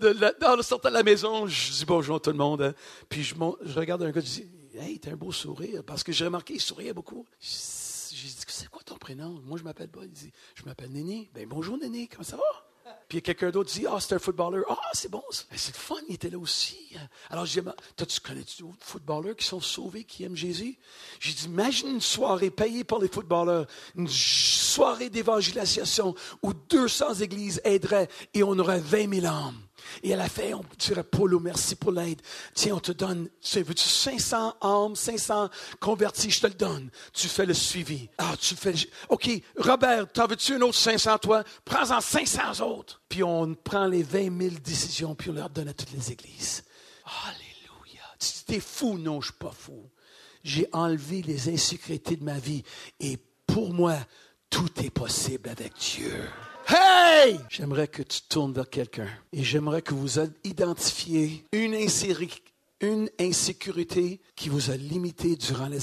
la maison, je dis bonjour à tout le monde. Hein. Puis je regarde un gars, je dis, hey, t'as un beau sourire. Parce que j'ai remarqué, il souriait beaucoup. J'ai dit, c'est quoi ton prénom? Moi, je m'appelle pas. Il dit, je m'appelle Néné. Ben bonjour Néné, comment ça va? Puis quelqu'un d'autre dit, c'est un footballeur. C'est bon ça. Ben, c'est le fun, il était là aussi. Alors je dis, connais-tu d'autres footballeurs qui sont sauvés, qui aiment Jésus? J'ai dit, imagine une soirée payée par les footballeurs, une soirée d'évangélisation où 200 églises aideraient et on aurait 20 000 âmes. Et à la fin, on dirait, Paulo, merci pour l'aide. Tiens, on te donne, veux-tu 500 âmes, 500 convertis, je te le donne. Tu fais le suivi. OK, Robert, t'en veux-tu un autre 500, toi? Prends-en 500 autres. Puis on prend les 20 000 décisions, puis on leur donne à toutes les églises. Alléluia. Tu es fou? Non, je ne suis pas fou. J'ai enlevé les insécurités de ma vie. Et pour moi, tout est possible avec Dieu. Hey! J'aimerais que tu tournes vers quelqu'un et j'aimerais que vous identifiez une insécurité qui vous a limité durant les années.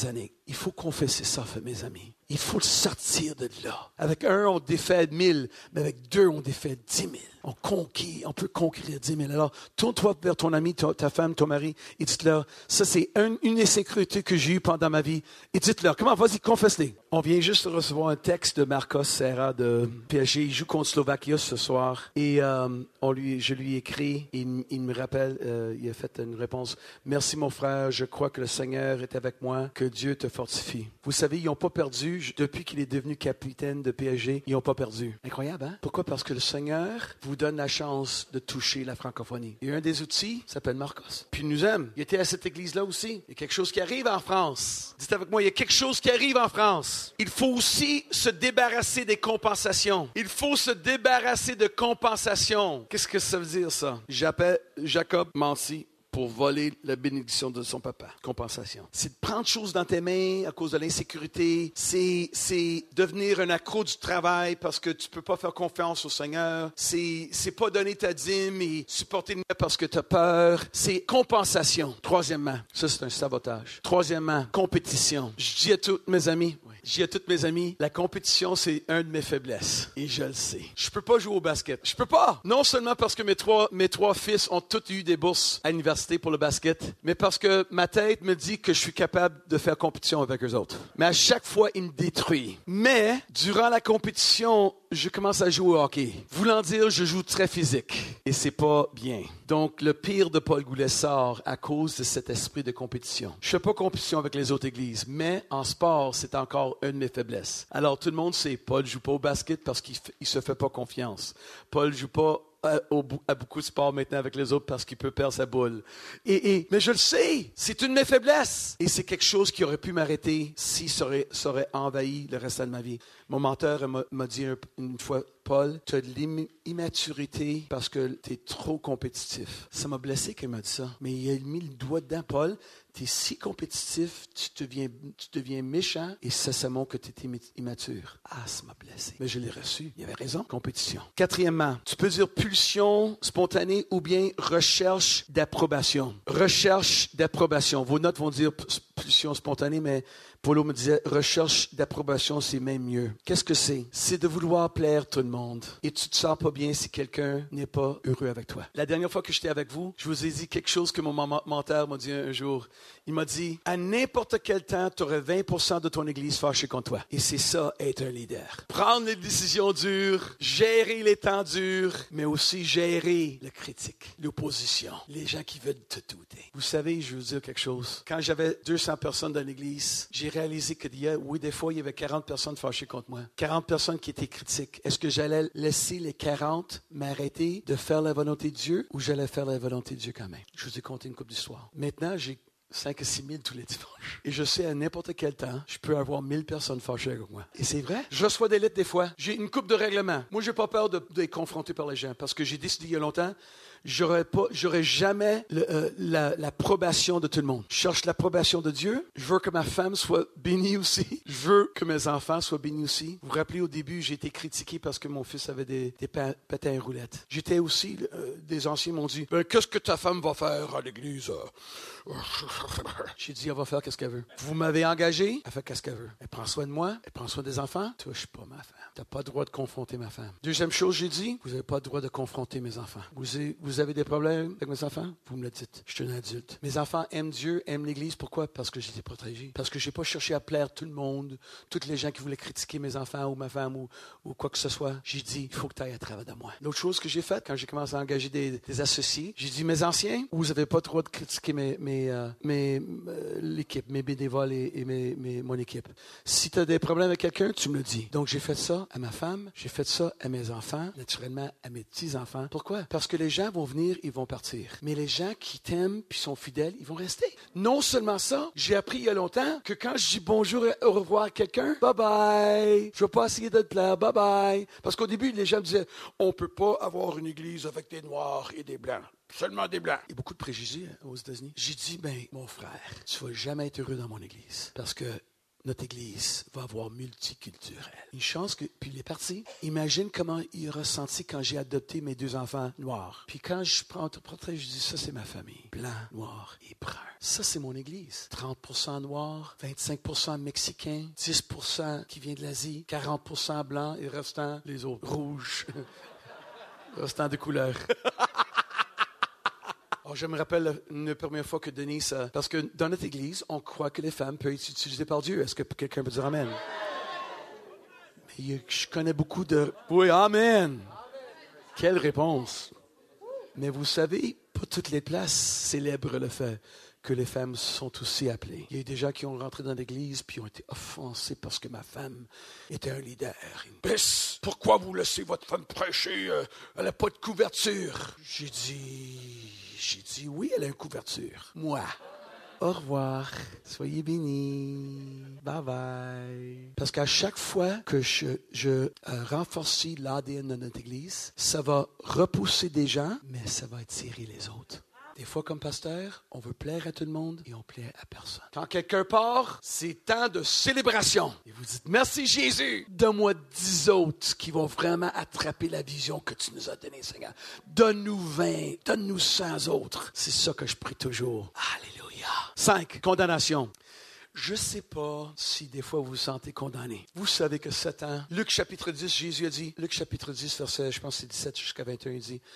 Il faut confesser ça, mes amis. Il faut le sortir de là. Avec un, on défait 1000, mais avec deux, on défait 10 000. On peut conquérir 10 000. Alors, tourne-toi vers ton ami, ta femme, ton mari, et dites-leur, ça c'est une insécurité que j'ai eue pendant ma vie. Et dites-leur, comment, vas-y, confesse-les. On vient juste de recevoir un texte de Marcos Serra de PSG. Il joue contre Slovaquia ce soir. Et je lui ai écrit, il me rappelle, il a fait une réponse. Merci mon frère, je crois que le Seigneur est avec moi, que Dieu te fortifie. Vous savez, ils n'ont pas perdu, depuis qu'il est devenu capitaine de PSG, ils n'ont pas perdu. Incroyable, hein? Pourquoi? Parce que le Seigneur vous donne la chance de toucher la francophonie. Et un des outils s'appelle Marcos. Puis il nous aime. Il était à cette église-là aussi. Il y a quelque chose qui arrive en France. Dites avec moi, il y a quelque chose qui arrive en France. Il faut aussi se débarrasser des compensations. Il faut se débarrasser de compensations. Qu'est-ce que ça veut dire, ça? J'appelle Jacob menti pour voler la bénédiction de son papa. Compensation. C'est de prendre choses dans tes mains à cause de l'insécurité. C'est devenir un accro du travail parce que tu peux pas faire confiance au Seigneur. C'est pas donner ta dîme et supporter le parce que tu as peur. C'est compensation. Troisièmement, ça c'est un sabotage. Troisièmement, compétition. Je dis à tous mes amis, la compétition, c'est un de mes faiblesses. Et je le sais. Je peux pas jouer au basket. Je peux pas. Non seulement parce que mes trois fils ont tous eu des bourses à l'université pour le basket, mais parce que ma tête me dit que je suis capable de faire compétition avec eux autres. Mais à chaque fois, ils me détruisent. Mais, durant la compétition, je commence à jouer au hockey. Voulant dire, je joue très physique. Et c'est pas bien. Donc, le pire de Paul Goulet sort à cause de cet esprit de compétition. Je fais pas compétition avec les autres églises, mais en sport, c'est encore une de mes faiblesses. Alors, tout le monde sait, Paul joue pas au basket parce qu'il se fait pas confiance. Paul joue pas à beaucoup de sports maintenant avec les autres parce qu'il peut perdre sa boule. Mais je le sais, c'est une de mes faiblesses. Et c'est quelque chose qui aurait pu m'arrêter si ça aurait envahi le restant de ma vie. Mon menteur m'a dit une fois, Paul, tu as de l'immaturité parce que tu es trop compétitif. Ça m'a blessé qu'il m'a dit ça. Mais il a mis le doigt dedans, Paul. Tu es si compétitif, tu deviens méchant et ça montre que tu es immature. Ah, ça m'a blessé. Mais je l'ai reçu. Il avait raison. Compétition. Quatrièmement, tu peux dire pulsion spontanée ou bien recherche d'approbation. Recherche d'approbation. Vos notes vont dire pulsion spontanée, mais Paulo me disait, recherche d'approbation, c'est même mieux. Qu'est-ce que c'est? C'est de vouloir plaire tout le monde. Et tu te sens pas bien si quelqu'un n'est pas heureux avec toi. La dernière fois que j'étais avec vous, je vous ai dit quelque chose que mon menteur m'a dit un jour. Il m'a dit, à n'importe quel temps, tu aurais 20% de ton église fâchée contre toi. Et c'est ça, être un leader. Prendre les décisions dures, gérer les temps durs, mais aussi gérer le critique, l'opposition, les gens qui veulent te douter. Vous savez, je vais vous dire quelque chose. Quand j'avais 200 personnes dans l'église, j'ai réalisé que des fois, il y avait 40 personnes fâchées contre moi. 40 personnes qui étaient critiques. Est-ce que j'allais laisser les 40 m'arrêter de faire la volonté de Dieu ou j'allais faire la volonté de Dieu quand même? Je vous ai conté une couple d'histoires. Maintenant, j'ai 5 à 6 000 tous les dimanches. Et je sais à n'importe quel temps, je peux avoir 1000 personnes fâchées avec moi. Et c'est vrai. Je reçois des lettres des fois. J'ai une coupe de règlement. Moi, j'ai pas peur d'être confronté par les gens parce que j'ai décidé il y a longtemps, j'aurais jamais l'approbation de tout le monde. Je cherche l'approbation de Dieu. Je veux que ma femme soit bénie aussi. Je veux que mes enfants soient bénis aussi. Vous vous rappelez, au début, j'ai été critiqué parce que mon fils avait des patins à roulettes. J'étais aussi, des anciens m'ont dit, qu'est-ce que ta femme va faire à l'église? J'ai dit, elle va faire qu'est-ce qu'elle veut. Vous m'avez engagé, elle fait qu'est-ce qu'elle veut. Elle prend soin de moi, elle prend soin des enfants. Touche pas ma femme. Tu n'as pas le droit de confronter ma femme. Deuxième chose, j'ai dit, vous n'avez pas le droit de confronter mes enfants. Vous avez des problèmes avec mes enfants? Vous me le dites. Je suis un adulte. Mes enfants aiment Dieu, aiment l'Église. Pourquoi? Parce que j'étais protégé. Parce que je n'ai pas cherché à plaire tout le monde, toutes les gens qui voulaient critiquer mes enfants ou ma femme ou quoi que ce soit. J'ai dit, il faut que tu ailles à travers de moi. L'autre chose que j'ai faite, quand j'ai commencé à engager des associés, j'ai dit, mes anciens, vous n'avez pas le droit de critiquer l'équipe, mes bénévoles et mon équipe. Si tu as des problèmes avec quelqu'un, tu me le dis. Donc, j'ai fait ça à ma femme, j'ai fait ça à mes enfants, naturellement à mes petits-enfants. Pourquoi? Parce que les gens vont venir, ils vont partir. Mais les gens qui t'aiment puis sont fidèles, ils vont rester. Non seulement ça, j'ai appris il y a longtemps que quand je dis bonjour et au revoir à quelqu'un, bye-bye, je ne vais pas essayer de te plaire, bye-bye. Parce qu'au début, les gens me disaient, on ne peut pas avoir une église avec des noirs et des blancs. Seulement des blancs. Il y a beaucoup de préjugés aux États-Unis. J'ai dit, mon frère, tu ne vas jamais être heureux dans mon église. Parce que notre Église va avoir multiculturel. Une chance que, puis il est parti. Imagine comment il a ressenti quand j'ai adopté mes 2 enfants noirs. Puis quand je prends un portrait, je dis, ça c'est ma famille. Blanc, noir et brun. Ça c'est mon Église. 30% noirs, 25% mexicains, 10% qui vient de l'Asie, 40% blancs et le restant, les autres, rouges. Le restant de couleurs. Oh, je me rappelle une première fois que Denise, parce que dans notre Église, on croit que les femmes peuvent être utilisées par Dieu. Est-ce que quelqu'un peut dire Amen? Mais je connais beaucoup de... Oui, Amen! Quelle réponse! Mais vous savez, pas toutes les places célèbrent le fait que les femmes sont aussi appelées. Il y a eu des gens qui ont rentré dans l'Église puis ont été offensés parce que ma femme était un leader. Bess, pourquoi vous laissez votre femme prêcher? Elle n'a pas de couverture. J'ai dit oui, elle a une couverture. Moi. Au revoir. Soyez bénis. Bye bye. Parce qu'à chaque fois que je renforce l'ADN de notre Église, ça va repousser des gens, mais ça va attirer les autres. Des fois, comme pasteur, on veut plaire à tout le monde et on plaît à personne. Quand quelqu'un part, c'est temps de célébration. Et vous dites, merci Jésus. Donne-moi 10 autres qui vont vraiment attraper la vision que tu nous as donnée, Seigneur. Donne-nous 20, donne-nous 100 autres. C'est ça que je prie toujours. Alléluia. 5, condamnation. Je ne sais pas si des fois vous vous sentez condamné. Vous savez que Satan, Luc chapitre 10, Jésus a dit, Luc chapitre 10, verset, je pense que c'est 17 jusqu'à 21, il dit,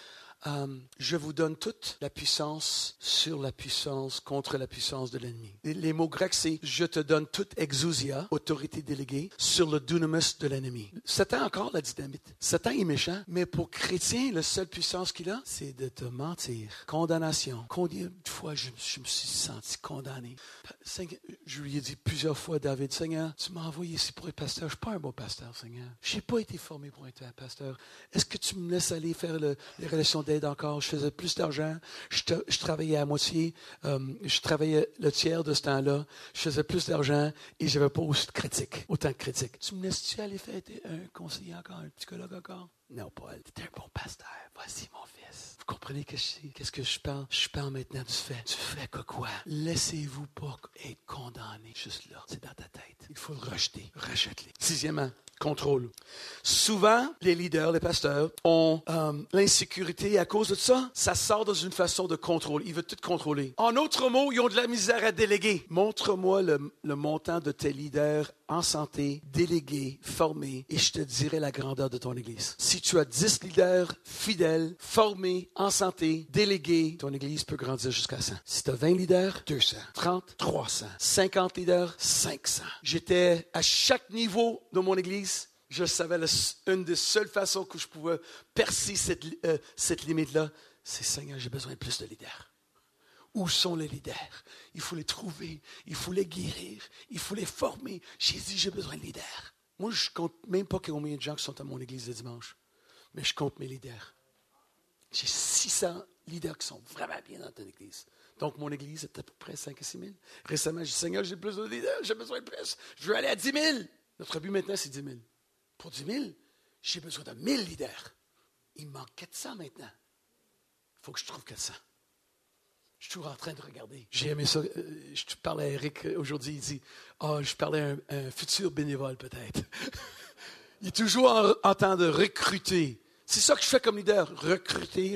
je vous donne toute la puissance sur la puissance contre la puissance de l'ennemi. Les mots grecs, c'est « je te donne toute exousia », autorité déléguée, sur le dunamis de l'ennemi. Satan a encore la dynamite. Satan est méchant, mais pour chrétien, la seule puissance qu'il a, c'est de te mentir. Condamnation. Combien de fois je me suis senti condamné? Seigneur, je lui ai dit plusieurs fois, David, Seigneur, tu m'as envoyé ici pour être pasteur. Je ne suis pas un bon pasteur, Seigneur. Je n'ai pas été formé pour être un pasteur. Est-ce que tu me laisses aller faire les relations d'aide encore? Je faisais plus d'argent. Je travaillais à moitié. Je travaillais le tiers de ce temps-là. Je faisais plus d'argent et je n'avais pas autant de critiques. Tu me laisses-tu aller faire un conseiller encore, un psychologue encore? Non, Paul, tu es un bon pasteur. Voici mon fils. Vous comprenez qu'est-ce que je parle? Je parle maintenant du fait. Tu fais quoi? Laissez-vous pas être condamné juste là. C'est dans ta tête. Il faut le rejeter. Rejette-les. 6e, contrôle. Souvent, les leaders, les pasteurs, ont l'insécurité et à cause de ça, ça sort dans une façon de contrôle. Ils veulent tout contrôler. En autres mots, ils ont de la misère à déléguer. Montre-moi le montant de tes leaders en santé, délégués, formés, et je te dirai la grandeur de ton Église. Si tu as 10 leaders fidèles, formés, en santé, délégués, ton Église peut grandir jusqu'à 100. Si tu as 20 leaders, 200. 30, 300. 50 leaders, 500. J'étais à chaque niveau de mon Église. Je savais une des seules façons que je pouvais percer cette limite-là, c'est Seigneur, j'ai besoin de plus de leaders. Où sont les leaders? Il faut les trouver, il faut les guérir, il faut les former. J'ai dit, j'ai besoin de leaders. Moi, je ne compte même pas combien de gens qui sont à mon église le dimanche, mais je compte mes leaders. J'ai 600 leaders qui sont vraiment bien dans ton église. Donc, mon église est à peu près 5 à 6 000. Récemment, j'ai dit, Seigneur, j'ai plus de leaders, j'ai besoin de plus. Je veux aller à 10 000. Notre but maintenant, c'est 10 000. Pour 10 000, j'ai besoin de 1000 leaders. Il me manque 400 maintenant. Il faut que je trouve 400. Je suis toujours en train de regarder. J'ai aimé ça. Je parlais à Eric aujourd'hui. Il dit, je parlais à un futur bénévole peut-être. Il est toujours en train de recruter. C'est ça que je fais comme leader. Recruter.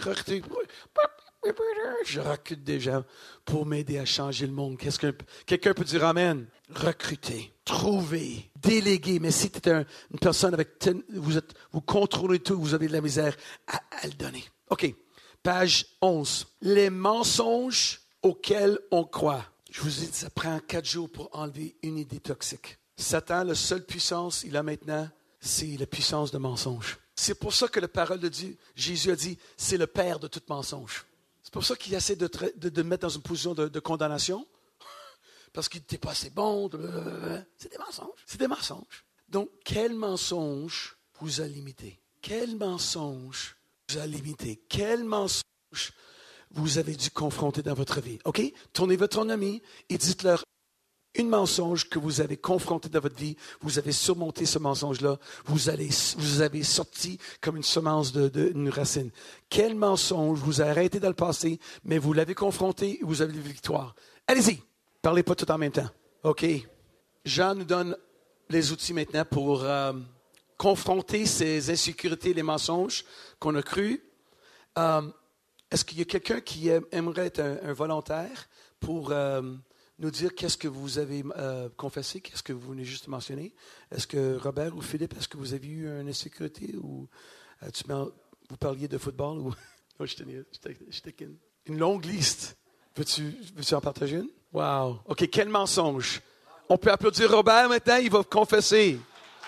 Je recrute des gens pour m'aider à changer le monde. Quelqu'un peut dire Amen? Recruter, trouver, déléguer. Mais si tu es une personne avec... Vous contrôlez tout, vous avez de la misère à le donner. OK. Page 11. Les mensonges auxquels on croit. Je vous ai dit, ça prend 4 jours pour enlever une idée toxique. Satan, la seule puissance qu'il a maintenant, c'est la puissance de mensonge. C'est pour ça que la parole de Dieu, Jésus a dit, c'est le père de tout mensonge. C'est pour ça qu'il essaie de te mettre dans une position de condamnation. Parce qu'il n'était pas assez bon. C'est des mensonges. C'est des mensonges. Donc, quel mensonge vous a limité? Quel mensonge vous a limité? Quel mensonge vous avez dû confronter dans votre vie? OK? Tournez votre ami et dites-leur une mensonge que vous avez confronté dans votre vie. Vous avez surmonté ce mensonge-là. Vous avez sorti comme une semence d'une racine. Quel mensonge vous a arrêté dans le passé, mais vous l'avez confronté et vous avez eu victoire. Allez-y. Parlez pas tout en même temps. OK? Jean nous donne les outils maintenant pour confronter ces insécurités, les mensonges qu'on a crus. Est-ce qu'il y a quelqu'un qui aimerait être un volontaire pour nous dire qu'est-ce que vous avez confessé, qu'est-ce que vous venez juste de mentionner? Est-ce que Robert ou Philippe, est-ce que vous avez eu une insécurité ou vous parliez de football? Ou... Non, je t'équine. Une longue liste. Veux-tu en partager une? Wow. OK, quel mensonge? On peut applaudir Robert maintenant, il va confesser.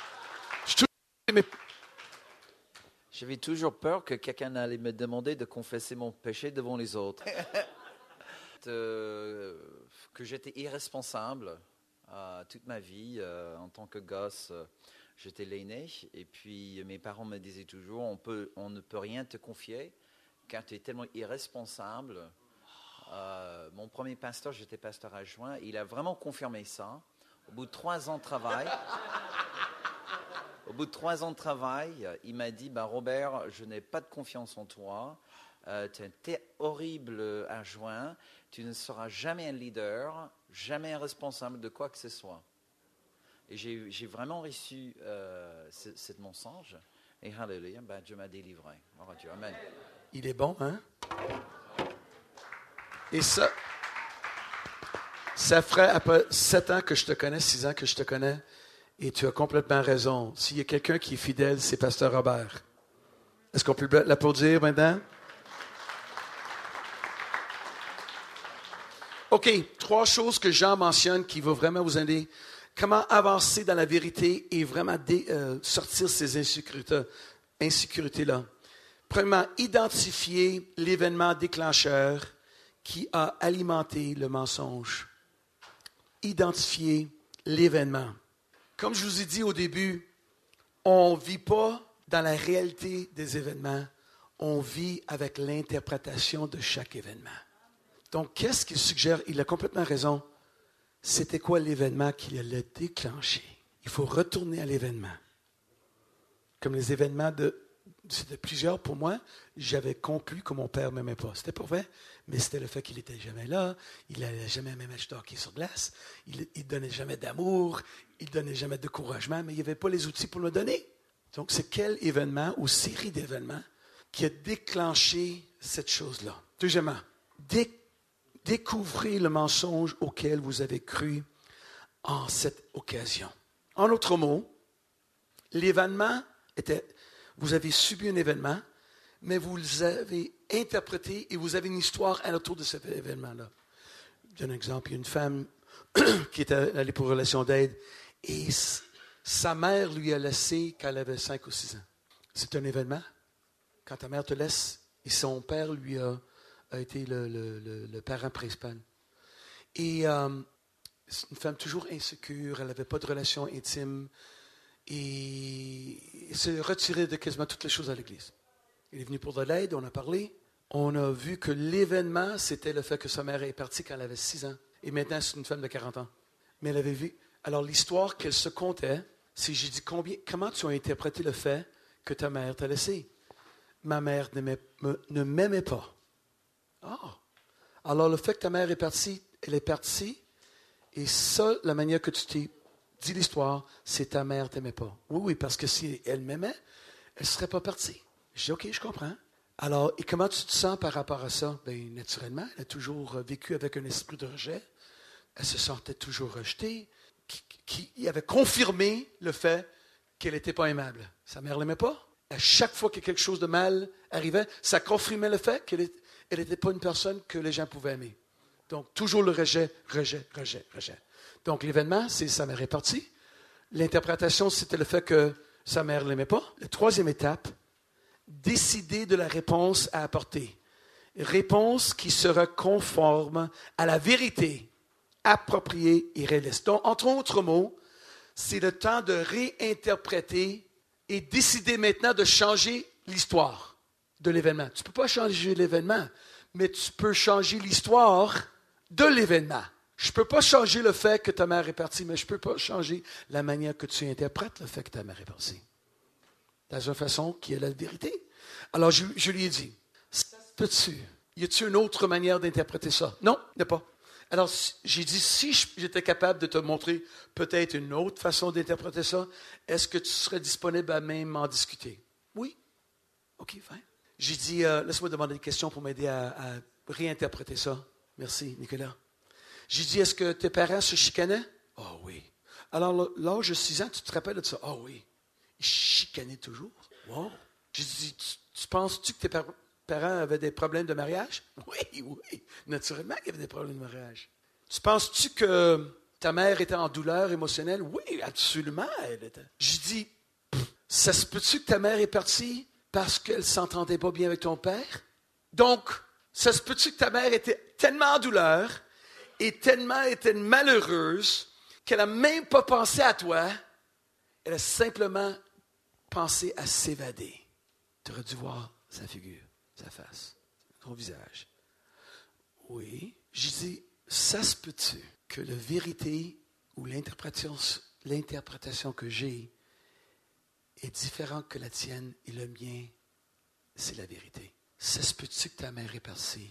J'avais toujours peur que quelqu'un allait me demander de confesser mon péché devant les autres. Que j'étais irresponsable toute ma vie. En tant que gosse, j'étais l'aîné. Et puis mes parents me disaient toujours, on ne peut rien te confier car tu es tellement irresponsable. Mon premier pasteur, j'étais pasteur adjoint, il a vraiment confirmé ça. Au bout de 3 ans de travail, il m'a dit, Robert, je n'ai pas de confiance en toi. Tu es un horrible adjoint. Tu ne seras jamais un leader, jamais un responsable de quoi que ce soit. Et j'ai vraiment reçu ce mensonge. Et hallelujah, Dieu m'a délivré. Gloire à Dieu. Amen. Il est bon, hein? Et ça ferait après 7 ans que je te connais, 6 ans que je te connais. Et tu as complètement raison. S'il y a quelqu'un qui est fidèle, c'est Pasteur Robert. Est-ce qu'on peut l'applaudir maintenant? OK, 3 choses que Jean mentionne qui vont vraiment vous aider. Comment avancer dans la vérité et vraiment sortir ces insécurités-là. Premièrement, identifier l'événement déclencheur qui a alimenté le mensonge. Identifier l'événement. Comme je vous ai dit au début, on ne vit pas dans la réalité des événements, on vit avec l'interprétation de chaque événement. Donc, qu'est-ce qu'il suggère? Il a complètement raison. C'était quoi l'événement qui l'a déclenché? Il faut retourner à l'événement. Comme les événements c'était plusieurs pour moi, j'avais conclu que mon père ne m'aimait pas. C'était pas vrai, mais c'était le fait qu'il n'était jamais là, il n'allait jamais à mes matchs de hockey sur glace, il ne donnait jamais d'amour, il ne donnait jamais de découragement, mais il n'y avait pas les outils pour le donner. Donc, c'est quel événement ou série d'événements qui a déclenché cette chose-là? Deuxièmement, découvrez le mensonge auquel vous avez cru en cette occasion. En d'autres mots, l'événement était... Vous avez subi un événement, mais vous l'avez interprété et vous avez une histoire à l'autour de cet événement-là. Je donne un exemple. Il y a une femme qui était allée pour relation d'aide et sa mère lui a laissé quand elle avait 5 ou 6 ans. C'est un événement. Quand ta mère te laisse et son père lui a été le parent principal. Et c'est une femme toujours insécure, elle n'avait pas de relation intime. Et il s'est retiré de quasiment toutes les choses à l'Église. Il est venu pour de l'aide, on a parlé. On a vu que l'événement, c'était le fait que sa mère est partie quand elle avait 6 ans. Et maintenant, c'est une femme de 40 ans. Mais elle avait vu. Alors, l'histoire qu'elle se contait, c'est, j'ai dit, comment tu as interprété le fait que ta mère t'a laissé? Ma mère ne m'aimait pas. Ah! Alors, le fait que ta mère est partie, elle est partie. Et ça, la manière que tu t'es dit l'histoire, c'est ta mère ne t'aimait pas. Oui, parce que si elle m'aimait, elle ne serait pas partie. Je dis, OK, je comprends. Alors, et comment tu te sens par rapport à ça? Bien, naturellement, elle a toujours vécu avec un esprit de rejet. Elle se sentait toujours rejetée, qui avait confirmé le fait qu'elle n'était pas aimable. Sa mère ne l'aimait pas. À chaque fois que quelque chose de mal arrivait, ça confirmait le fait qu'elle n'était pas une personne que les gens pouvaient aimer. Donc, toujours le rejet. Donc, l'événement, c'est sa mère est partie. L'interprétation, c'était le fait que sa mère ne l'aimait pas. La 3e étape, décider de la réponse à apporter. Réponse qui sera conforme à la vérité, appropriée et réaliste. Donc, entre autres mots, c'est le temps de réinterpréter et décider maintenant de changer l'histoire de l'événement. Tu ne peux pas changer l'événement, mais tu peux changer l'histoire de l'événement. Je ne peux pas changer le fait que ta mère est partie, mais je ne peux pas changer la manière que tu interprètes le fait que ta mère est partie. Dans une façon qui est la vérité. Alors, je lui ai dit, ça se peut-tu? Y a-t-il une autre manière d'interpréter ça? Non, il n'y a pas. Alors, j'ai dit, si j'étais capable de te montrer peut-être une autre façon d'interpréter ça, est-ce que tu serais disponible à même en discuter? Oui. OK, fine. J'ai dit, laisse-moi demander des questions pour m'aider à réinterpréter ça. Merci, Nicolas. J'ai dit, est-ce que tes parents se chicanaient? Oh oui. Alors, l'âge de 6 ans, tu te rappelles de ça? Oh oui. Ils chicanaient toujours. Wow. J'ai dit, tu penses-tu que tes parents avaient des problèmes de mariage? Oui, oui. Naturellement qu'il y avait des problèmes de mariage. Tu penses-tu que ta mère était en douleur émotionnelle? Oui, absolument. Elle était. J'ai dit, ça se peut-tu que ta mère est partie parce qu'elle ne s'entendait pas bien avec ton père? Donc, ça se peut-tu que ta mère était tellement en douleur et tellement était malheureuse qu'elle n'a même pas pensé à toi, elle a simplement pensé à s'évader. Tu aurais dû voir sa figure, sa face, son visage. Oui. J'ai dit, ça se peut-tu que la vérité ou l'interprétation que j'ai est différente que la tienne et le mien, c'est la vérité. Ça se peut-tu que ta mère est partie?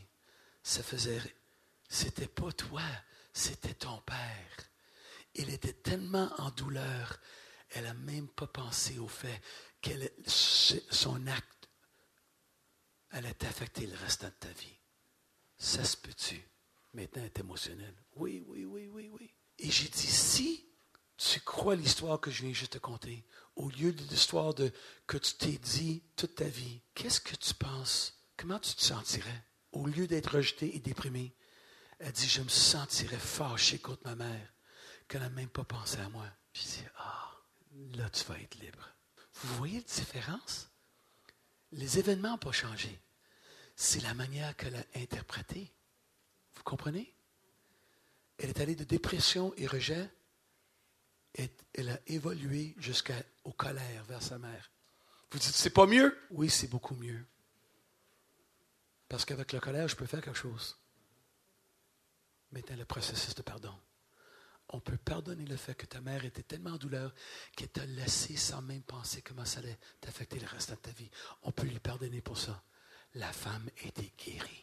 C'était pas toi, c'était ton père. Il était tellement en douleur, elle n'a même pas pensé au fait que son acte allait t'affecter le restant de ta vie. Ça se peut-tu? Maintenant, elle est émotionnelle. Oui, oui, oui, oui, oui. Et j'ai dit, si tu crois l'histoire que je viens juste te conter, au lieu de l'histoire que tu t'es dit toute ta vie, qu'est-ce que tu penses? Comment tu te sentirais? Au lieu d'être rejeté et déprimé, elle dit, je me sentirais fâché contre ma mère, qu'elle n'a même pas pensé à moi. J'ai dit, là, tu vas être libre. Vous voyez la différence? Les événements n'ont pas changé. C'est la manière qu'elle a interprété. Vous comprenez? Elle est allée de dépression et rejet. Et elle a évolué jusqu'aux colères vers sa mère. Vous dites, c'est pas mieux? Oui, c'est beaucoup mieux. Parce qu'avec la colère, je peux faire quelque chose. Maintenant, le processus de pardon. On peut pardonner le fait que ta mère était tellement en douleur qu'elle t'a laissé sans même penser comment ça allait t'affecter le reste de ta vie. On peut lui pardonner pour ça. La femme était guérie.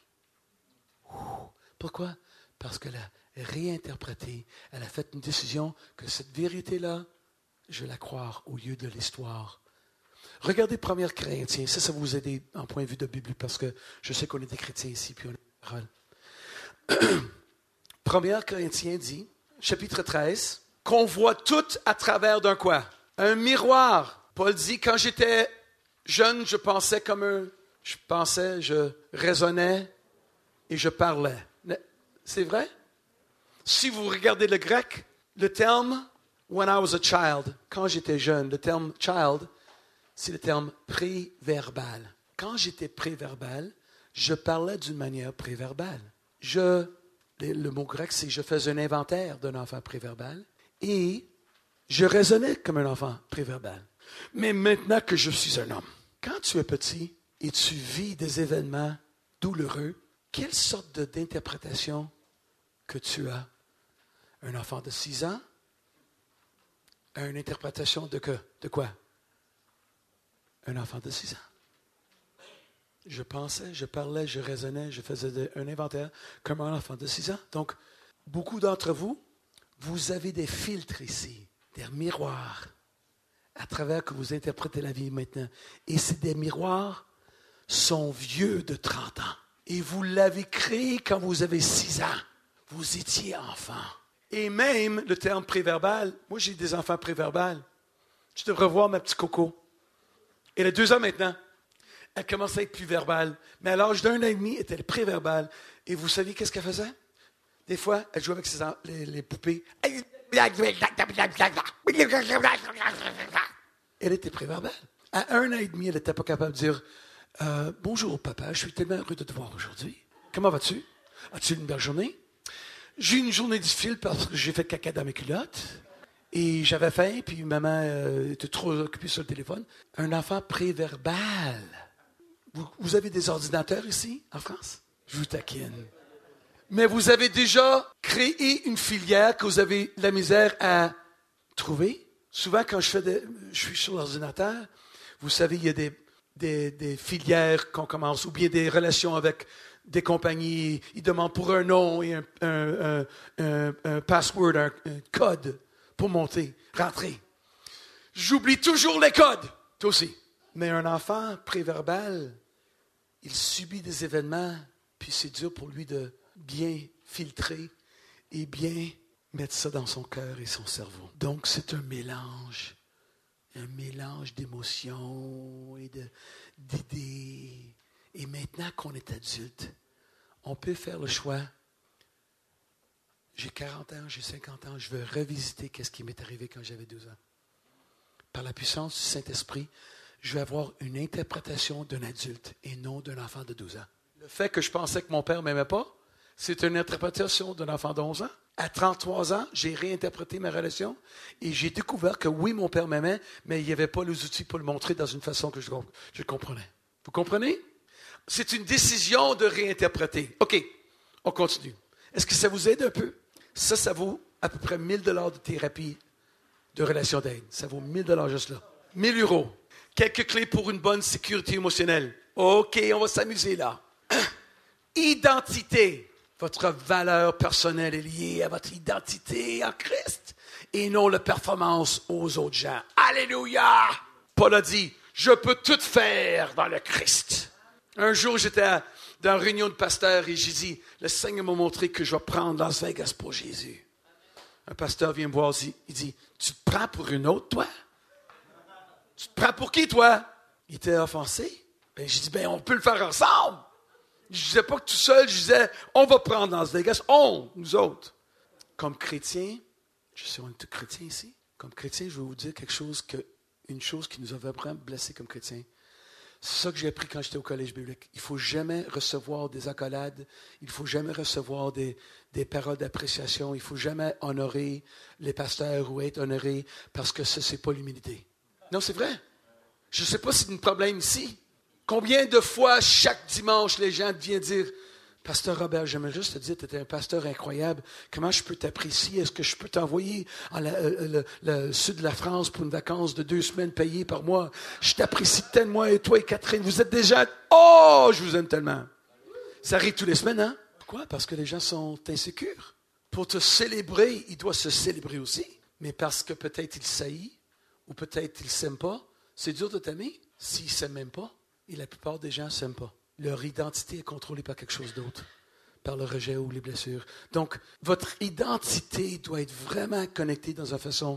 Pourquoi? Parce qu'elle a réinterprété, elle a fait une décision que cette vérité-là, je vais la croire au lieu de l'histoire. Regardez 1 Corinthiens, ça va vous aider en point de vue de Bible, parce que je sais qu'on est des chrétiens ici, puis on a la parole. 1 Corinthiens dit, chapitre 13, qu'on voit tout à travers d'un quoi? Un miroir. Paul dit, quand j'étais jeune, je pensais je raisonnais et je parlais. C'est vrai? Si vous regardez le grec, le terme « when I was a child », quand j'étais jeune, le terme « child », c'est le terme préverbal. Quand j'étais préverbal, je parlais d'une manière préverbale. Le mot grec, c'est « je faisais un inventaire d'un enfant préverbal » et je raisonnais comme un enfant préverbal. Mais maintenant que je suis un homme, quand tu es petit et tu vis des événements douloureux, quelle sorte d'interprétation que tu as? Un enfant de 6 ans a une interprétation de quoi? Un enfant de 6 ans. Je pensais, je parlais, je raisonnais, je faisais un inventaire comme un enfant de 6 ans. Donc, beaucoup d'entre vous, vous avez des filtres ici, des miroirs à travers que vous interprétez la vie maintenant. Et des miroirs sont vieux de 30 ans. Et vous l'avez créé quand vous avez 6 ans. Vous étiez enfant. Et même le terme préverbal, moi j'ai des enfants préverbales. Je devrais voir ma petite Coco. Elle a 2 ans maintenant. Elle commence à être plus verbale. Mais à l'âge d'1 an et demi, elle était préverbale. Et vous saviez qu'est-ce qu'elle faisait? Des fois, elle jouait avec les poupées. Elle était préverbale. À 1 an et demi, elle n'était pas capable de dire « Bonjour papa, je suis tellement heureux de te voir aujourd'hui. Comment vas-tu? As-tu une belle journée? » J'ai eu une journée difficile parce que j'ai fait caca dans mes culottes. Et j'avais faim, puis maman était trop occupée sur le téléphone. Un enfant préverbal. Vous avez des ordinateurs ici, en France? Je vous taquine. Mais vous avez déjà créé une filière que vous avez de la misère à trouver. Souvent, quand je suis sur l'ordinateur, vous savez, il y a des filières qu'on commence, ou bien des relations avec des compagnies, ils demandent pour un nom et un password, un code pour monter, rentrer. J'oublie toujours les codes, toi aussi. Mais un enfant préverbal, il subit des événements, puis c'est dur pour lui de bien filtrer et bien mettre ça dans son cœur et son cerveau. Donc, c'est un mélange d'émotions et d'idées. Et maintenant qu'on est adulte, on peut faire le choix. J'ai 40 ans, j'ai 50 ans, je veux revisiter ce qui m'est arrivé quand j'avais 12 ans. Par la puissance du Saint-Esprit, je vais avoir une interprétation d'un adulte et non d'un enfant de 12 ans. Le fait que je pensais que mon père ne m'aimait pas, c'est une interprétation d'un enfant de 11 ans. À 33 ans, j'ai réinterprété ma relation et j'ai découvert que oui, mon père m'aimait, mais il n'y avait pas les outils pour le montrer dans une façon que je comprenais. Vous comprenez? C'est une décision de réinterpréter. OK, on continue. Est-ce que ça vous aide un peu? Ça vaut à peu près 1 000 $ de thérapie de relation d'aide. Ça vaut 1 000 $ juste là. 1 000 €. Quelques clés pour une bonne sécurité émotionnelle. OK, on va s'amuser là. Identité. Votre valeur personnelle est liée à votre identité en Christ et non la performance aux autres gens. Alléluia! Paul a dit, je peux tout faire dans le Christ. Un jour, j'étais dans une réunion de pasteurs et j'ai dit, le Seigneur m'a montré que je vais prendre Las Vegas pour Jésus. Un pasteur vient me voir, il dit, tu te prends pour une autre, toi? Tu te prends pour qui, toi? Il était offensé. Ben, j'ai dit, on peut le faire ensemble. Je ne disais pas que tout seul, je disais, on va prendre Las Vegas, nous autres. Comme chrétien, je sais, on est tous chrétiens ici. Comme chrétien, je vais vous dire une chose qui nous a vraiment blessés comme chrétiens. C'est ça que j'ai appris quand j'étais au collège biblique. Il ne faut jamais recevoir des accolades, il ne faut jamais recevoir des paroles d'appréciation, il ne faut jamais honorer les pasteurs ou être honoré parce que ça, ce n'est pas l'humilité. Non, c'est vrai. Je ne sais pas si c'est un problème ici. Combien de fois chaque dimanche les gens viennent dire « Pasteur Robert, j'aimerais juste te dire, tu étais un pasteur incroyable. Comment je peux t'apprécier? Est-ce que je peux t'envoyer le sud de la France pour une vacance de 2 semaines payée par mois? Je t'apprécie tellement, et toi et Catherine, vous êtes déjà... Oh, je vous aime tellement. » Ça arrive tous les semaines, hein? Pourquoi? Parce que les gens sont insécures. Pour te célébrer, il doit se célébrer aussi. Mais parce que peut-être il saillit, ou peut-être il ne s'aime pas, c'est dur de t'aimer s'il ne s'aime même pas. Et la plupart des gens ne s'aiment pas. Leur identité est contrôlée par quelque chose d'autre, par le rejet ou les blessures. Donc, votre identité doit être vraiment connectée dans une façon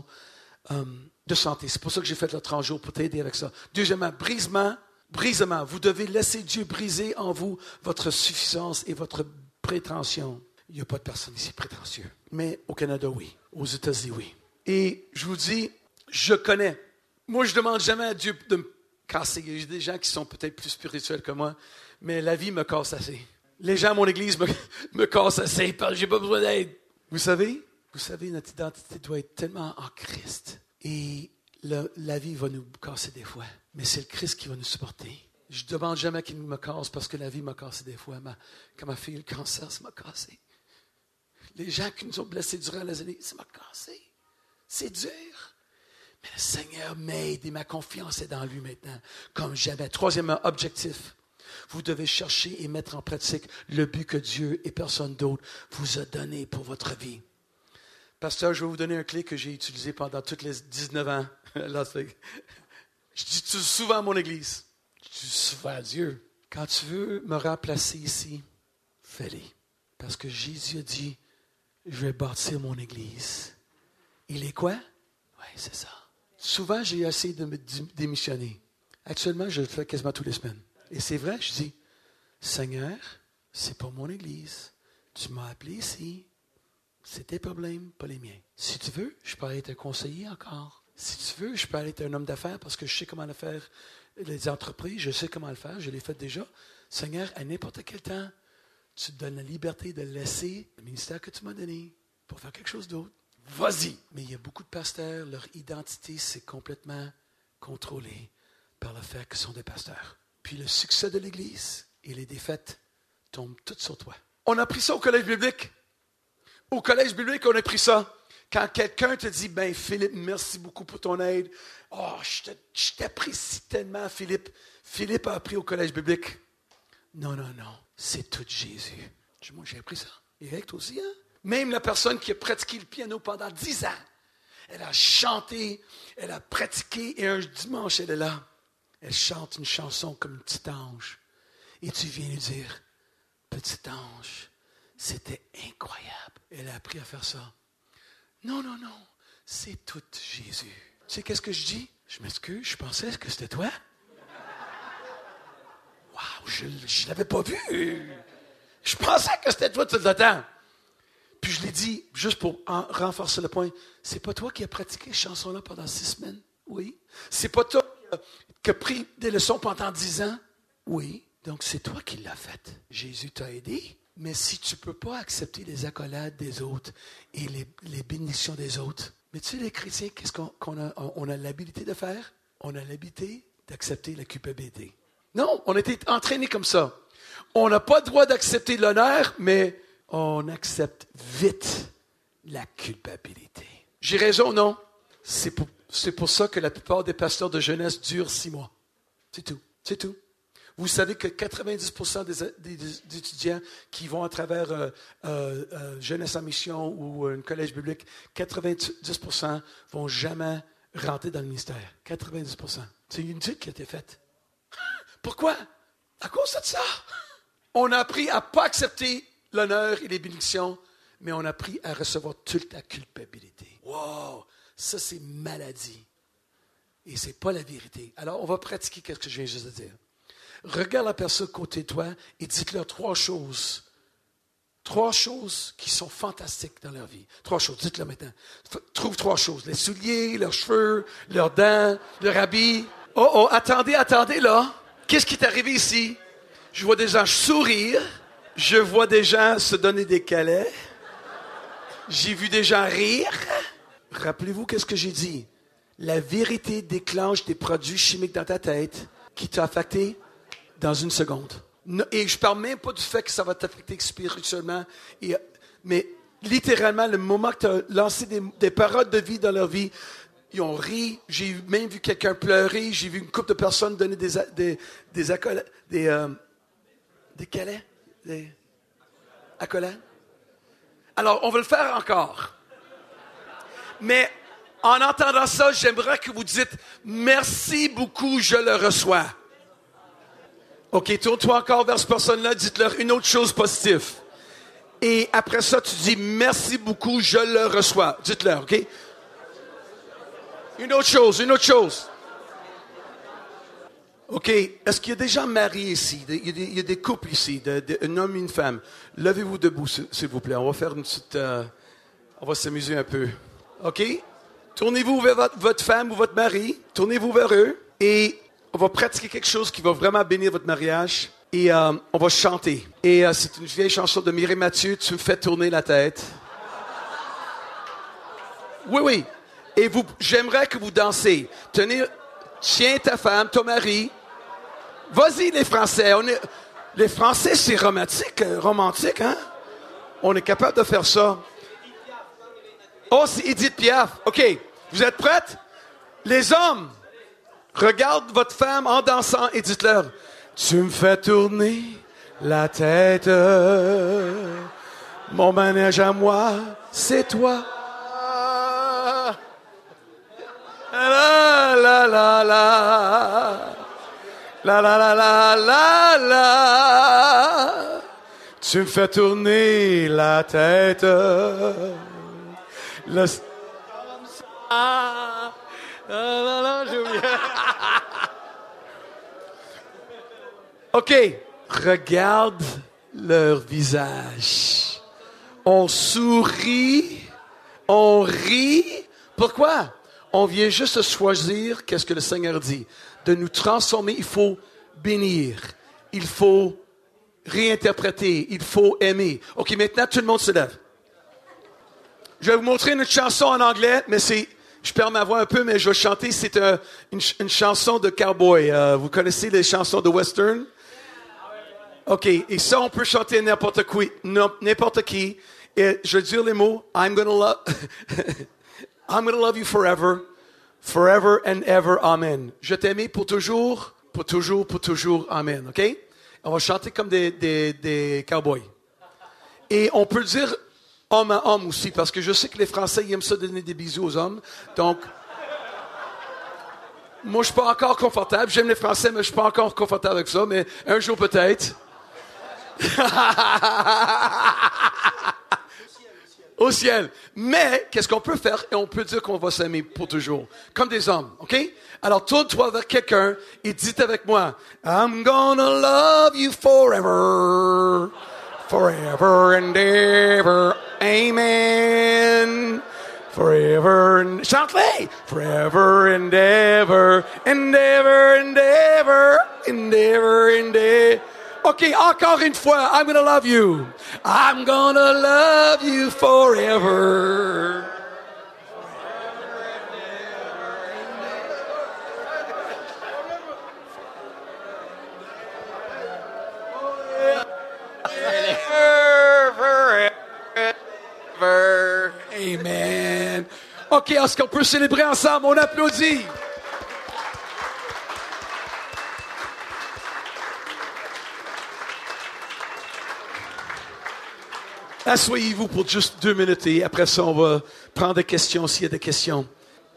de santé. C'est pour ça que j'ai fait le 30 jours pour t'aider avec ça. Deuxièmement, brisement. Vous devez laisser Dieu briser en vous votre suffisance et votre prétention. Il n'y a pas de personne ici prétentieux. Mais au Canada, oui. Aux États-Unis, oui. Et je vous dis, je connais. Moi, je ne demande jamais à Dieu de me casser. Il y a des gens qui sont peut-être plus spirituels que moi, mais la vie me casse assez. Les gens à mon église me cassent assez parce que je n'ai pas besoin d'aide. Vous savez, notre identité doit être tellement en Christ. Et la vie va nous casser des fois, mais c'est le Christ qui va nous supporter. Je ne demande jamais qu'il me casse parce que la vie m'a cassé des fois. Quand ma fille, le cancer, ça m'a cassé. Les gens qui nous ont blessés durant les années, ça m'a cassé. C'est dur. Mais le Seigneur m'aide et ma confiance est dans lui maintenant, comme jamais. Troisièmement, objectif. Vous devez chercher et mettre en pratique le but que Dieu et personne d'autre vous a donné pour votre vie. Pasteur, je vais vous donner un clé que j'ai utilisé pendant tous les 19 ans. Je dis souvent à mon église, je dis souvent à Dieu, quand tu veux me remplacer ici, fais-le. Parce que Jésus a dit, je vais bâtir mon église. Il est quoi? Oui, c'est ça. Souvent, j'ai essayé de me démissionner. Actuellement, je le fais quasiment toutes les semaines. Et c'est vrai, je dis, Seigneur, c'est pas mon église. Tu m'as appelé ici. C'est tes problèmes, pas les miens. Si tu veux, je peux aller être un conseiller encore. Si tu veux, je peux aller être un homme d'affaires parce que je sais comment le faire. Les entreprises, je sais comment le faire. Je l'ai fait déjà. Seigneur, à n'importe quel temps, tu te donnes la liberté de laisser le ministère que tu m'as donné pour faire quelque chose d'autre. Vas-y! Mais il y a beaucoup de pasteurs, leur identité, c'est complètement contrôlé par le fait qu'ils sont des pasteurs. Puis le succès de l'Église et les défaites tombent toutes sur toi. On a pris ça au collège biblique. Au collège biblique, on a pris ça. Quand quelqu'un te dit, Philippe, merci beaucoup pour ton aide. Oh, je t'apprécie tellement, Philippe. Philippe a appris au collège biblique. Non. c'est tout Jésus. Je dis, moi, j'ai appris ça. Eric, toi aussi, hein? Même la personne qui a pratiqué le piano pendant 10 ans, elle a chanté, elle a pratiqué, et un dimanche, elle est là. Elle chante une chanson comme un petit ange. Et tu viens lui dire, petit ange, c'était incroyable. Elle a appris à faire ça. Non, non, non, c'est tout Jésus. Tu sais qu'est-ce que je dis? Je m'excuse, je pensais que c'était toi. Waouh, je ne l'avais pas vu. Je pensais que c'était toi tout le temps. Puis je l'ai dit, juste pour renforcer le point, c'est pas toi qui as pratiqué cette chanson-là pendant 6 semaines? Oui. C'est pas toi qui as pris des leçons pendant 10 ans? Oui. Donc c'est toi qui l'as fait. Jésus t'a aidé. Mais si tu ne peux pas accepter les accolades des autres et les bénédictions des autres, mais tu sais, les chrétiens, qu'est-ce qu'on a l'habilité de faire? On a l'habilité d'accepter la culpabilité. Non, on a été entraînés comme ça. On n'a pas le droit d'accepter l'honneur, mais on accepte vite la culpabilité. J'ai raison, non? C'est pour ça que la plupart des pasteurs de jeunesse durent 6 mois. C'est tout. C'est tout. Vous savez que 90% des étudiants qui vont à travers Jeunesse en mission ou un collège biblique, 90% ne vont jamais rentrer dans le ministère. 90%. C'est une étude qui a été faite. Pourquoi? À cause de ça. On a appris à ne pas accepter l'honneur et les bénédictions, mais on a appris à recevoir toute la culpabilité. Wow! Ça, c'est maladie. Et ce n'est pas la vérité. Alors, on va pratiquer ce que je viens juste de dire. Regarde la personne à côté de toi et dites-leur 3 choses. 3 choses qui sont fantastiques dans leur vie. 3 choses, dites-leur maintenant. Trouve 3 choses. Les souliers, leurs cheveux, leurs dents, leur habit. Oh, attendez là. Qu'est-ce qui est arrivé ici? Je vois des gens sourire. Je vois des gens se donner des câlins. J'ai vu des gens rire. Rappelez-vous qu'est-ce que j'ai dit? La vérité déclenche des produits chimiques dans ta tête qui t'ont affecté dans 1 seconde. Et je ne parle même pas du fait que ça va t'affecter spirituellement, mais littéralement, le moment que tu as lancé des paroles de vie dans leur vie, ils ont ri. J'ai même vu quelqu'un pleurer. J'ai vu une couple de personnes donner des accolades, des câlins, des accolades. Alors, on va le faire encore. Mais en entendant ça, j'aimerais que vous dites « Merci beaucoup, je le reçois ». OK, tourne-toi encore vers cette personne-là, dites-leur une autre chose positive. Et après ça, tu dis « Merci beaucoup, je le reçois ». Dites-leur, OK? Une autre chose. OK, est-ce qu'il y a des gens mariés ici? Il y a des couples ici, un homme et une femme. Levez-vous debout, s'il vous plaît. On va faire une petite... on va s'amuser un peu. OK? Tournez-vous vers votre femme ou votre mari. Tournez-vous vers eux. Et on va pratiquer quelque chose qui va vraiment bénir votre mariage. Et on va chanter. Et c'est une vieille chanson de Mireille Mathieu. Tu me fais tourner la tête. Oui. Et j'aimerais que vous dansez. Tiens ta femme, ton mari. Vas-y les Français. Les Français, c'est romantique, hein? On est capable de faire ça. Oh, c'est Edith Piaf. OK. Vous êtes prêtes? Les hommes, regardez votre femme en dansant et dites-leur, tu me fais tourner la tête. Mon manège à moi, c'est toi. La la la la. La la la la la la. Tu me fais tourner la tête. J'ai oublié. OK. Regarde leur visage. On sourit. On rit. Pourquoi? On vient juste choisir qu'est-ce que le Seigneur dit. De nous transformer, il faut bénir. Il faut réinterpréter. Il faut aimer. OK, maintenant, tout le monde se lève. Je vais vous montrer une chanson en anglais, mais je perds ma voix un peu, mais je vais chanter. C'est une chanson de cowboy. Vous connaissez les chansons de western? OK, et ça, on peut chanter n'importe qui. Et je vais dire les mots. I'm gonna love you forever. Forever and ever, amen. Je t'aimais pour toujours, amen, OK? On va chanter comme des cowboys. Et on peut dire homme à homme aussi, parce que je sais que les Français ils aiment ça donner des bisous aux hommes. Donc, moi, je suis pas encore confortable. J'aime les Français, mais je suis pas encore confortable avec ça. Mais un jour peut-être. Au ciel. Mais, qu'est-ce qu'on peut faire? Et on peut dire qu'on va s'aimer pour toujours. Comme des hommes, OK? Alors, tourne-toi vers quelqu'un et dites avec moi, I'm gonna love you forever. Forever and ever. Amen. Forever and... Chante-les! Forever and ever. And ever and ever. And ever and ever. OK, encore une fois. I'm gonna love you. I'm gonna love you forever. Amen. OK, est-ce qu'on peut célébrer ensemble? On applaudit. Asseyez-vous pour juste 2 minutes et après ça, on va prendre des questions s'il y a des questions.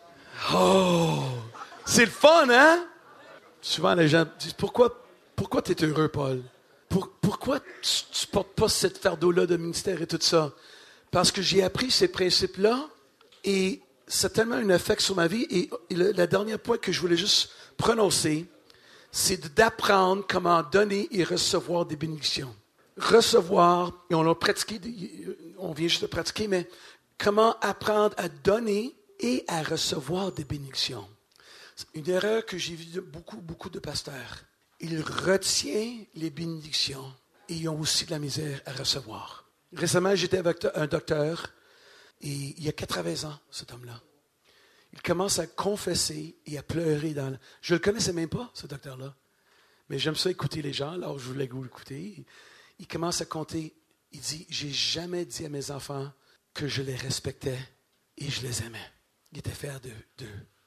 Oh, c'est le fun, hein? Souvent, les gens disent, pourquoi tu es heureux, Paul? Pourquoi tu ne portes pas cette fardeau-là de ministère et tout ça? Parce que j'ai appris ces principes-là et ça a tellement un effet sur ma vie. Et la dernière point que je voulais juste prononcer, c'est d'apprendre comment donner et recevoir des bénédictions. Recevoir, et on l'a pratiqué, on vient juste de pratiquer, mais comment apprendre à donner et à recevoir des bénédictions. C'est une erreur que j'ai vue de beaucoup de pasteurs. Ils retiennent les bénédictions et ils ont aussi de la misère à recevoir. Récemment, j'étais avec un docteur et il y a 80 ans, cet homme-là. Il commence à confesser et à pleurer Je ne le connaissais même pas, ce docteur-là. Mais j'aime ça écouter les gens, alors je voulais vous l'écouter. Il commence à compter. Il dit, j'ai jamais dit à mes enfants que je les respectais et je les aimais. Il était fier d'eux.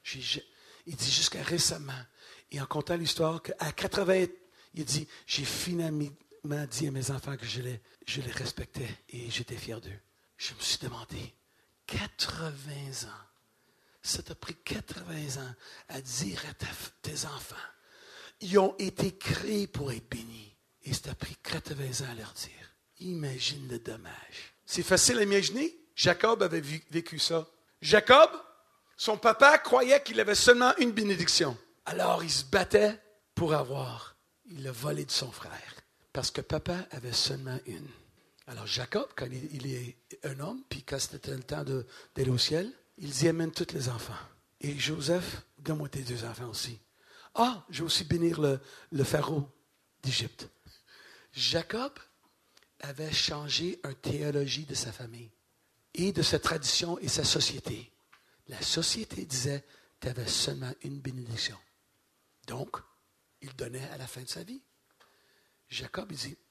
Il dit jusqu'à récemment. Et en comptant l'histoire, qu'à 80, il dit, j'ai finalement dit à mes enfants que je les respectais et j'étais fier d'eux. Je me suis demandé, 80 ans, ça t'a pris 80 ans à dire à tes enfants, ils ont été créés pour être bénis. Et ça t'a pris 80 ans à leur dire. Imagine le dommage. C'est facile à imaginer. Jacob avait vécu ça. Jacob, son papa croyait qu'il avait seulement une bénédiction. Alors il se battait pour avoir. Il l'a volé de son frère. Parce que papa avait seulement une. Alors Jacob, quand il est un homme, puis quand c'était le temps d'aller au ciel, il dit amène tous les enfants. Et Joseph, donne-moi tes 2 enfants aussi. Ah, je vais aussi bénir le pharaon d'Égypte. Jacob avait changé une théologie de sa famille et de sa tradition et sa société. La société disait, tu avais seulement une bénédiction. Donc, il donnait à la fin de sa vie. Jacob, il dit,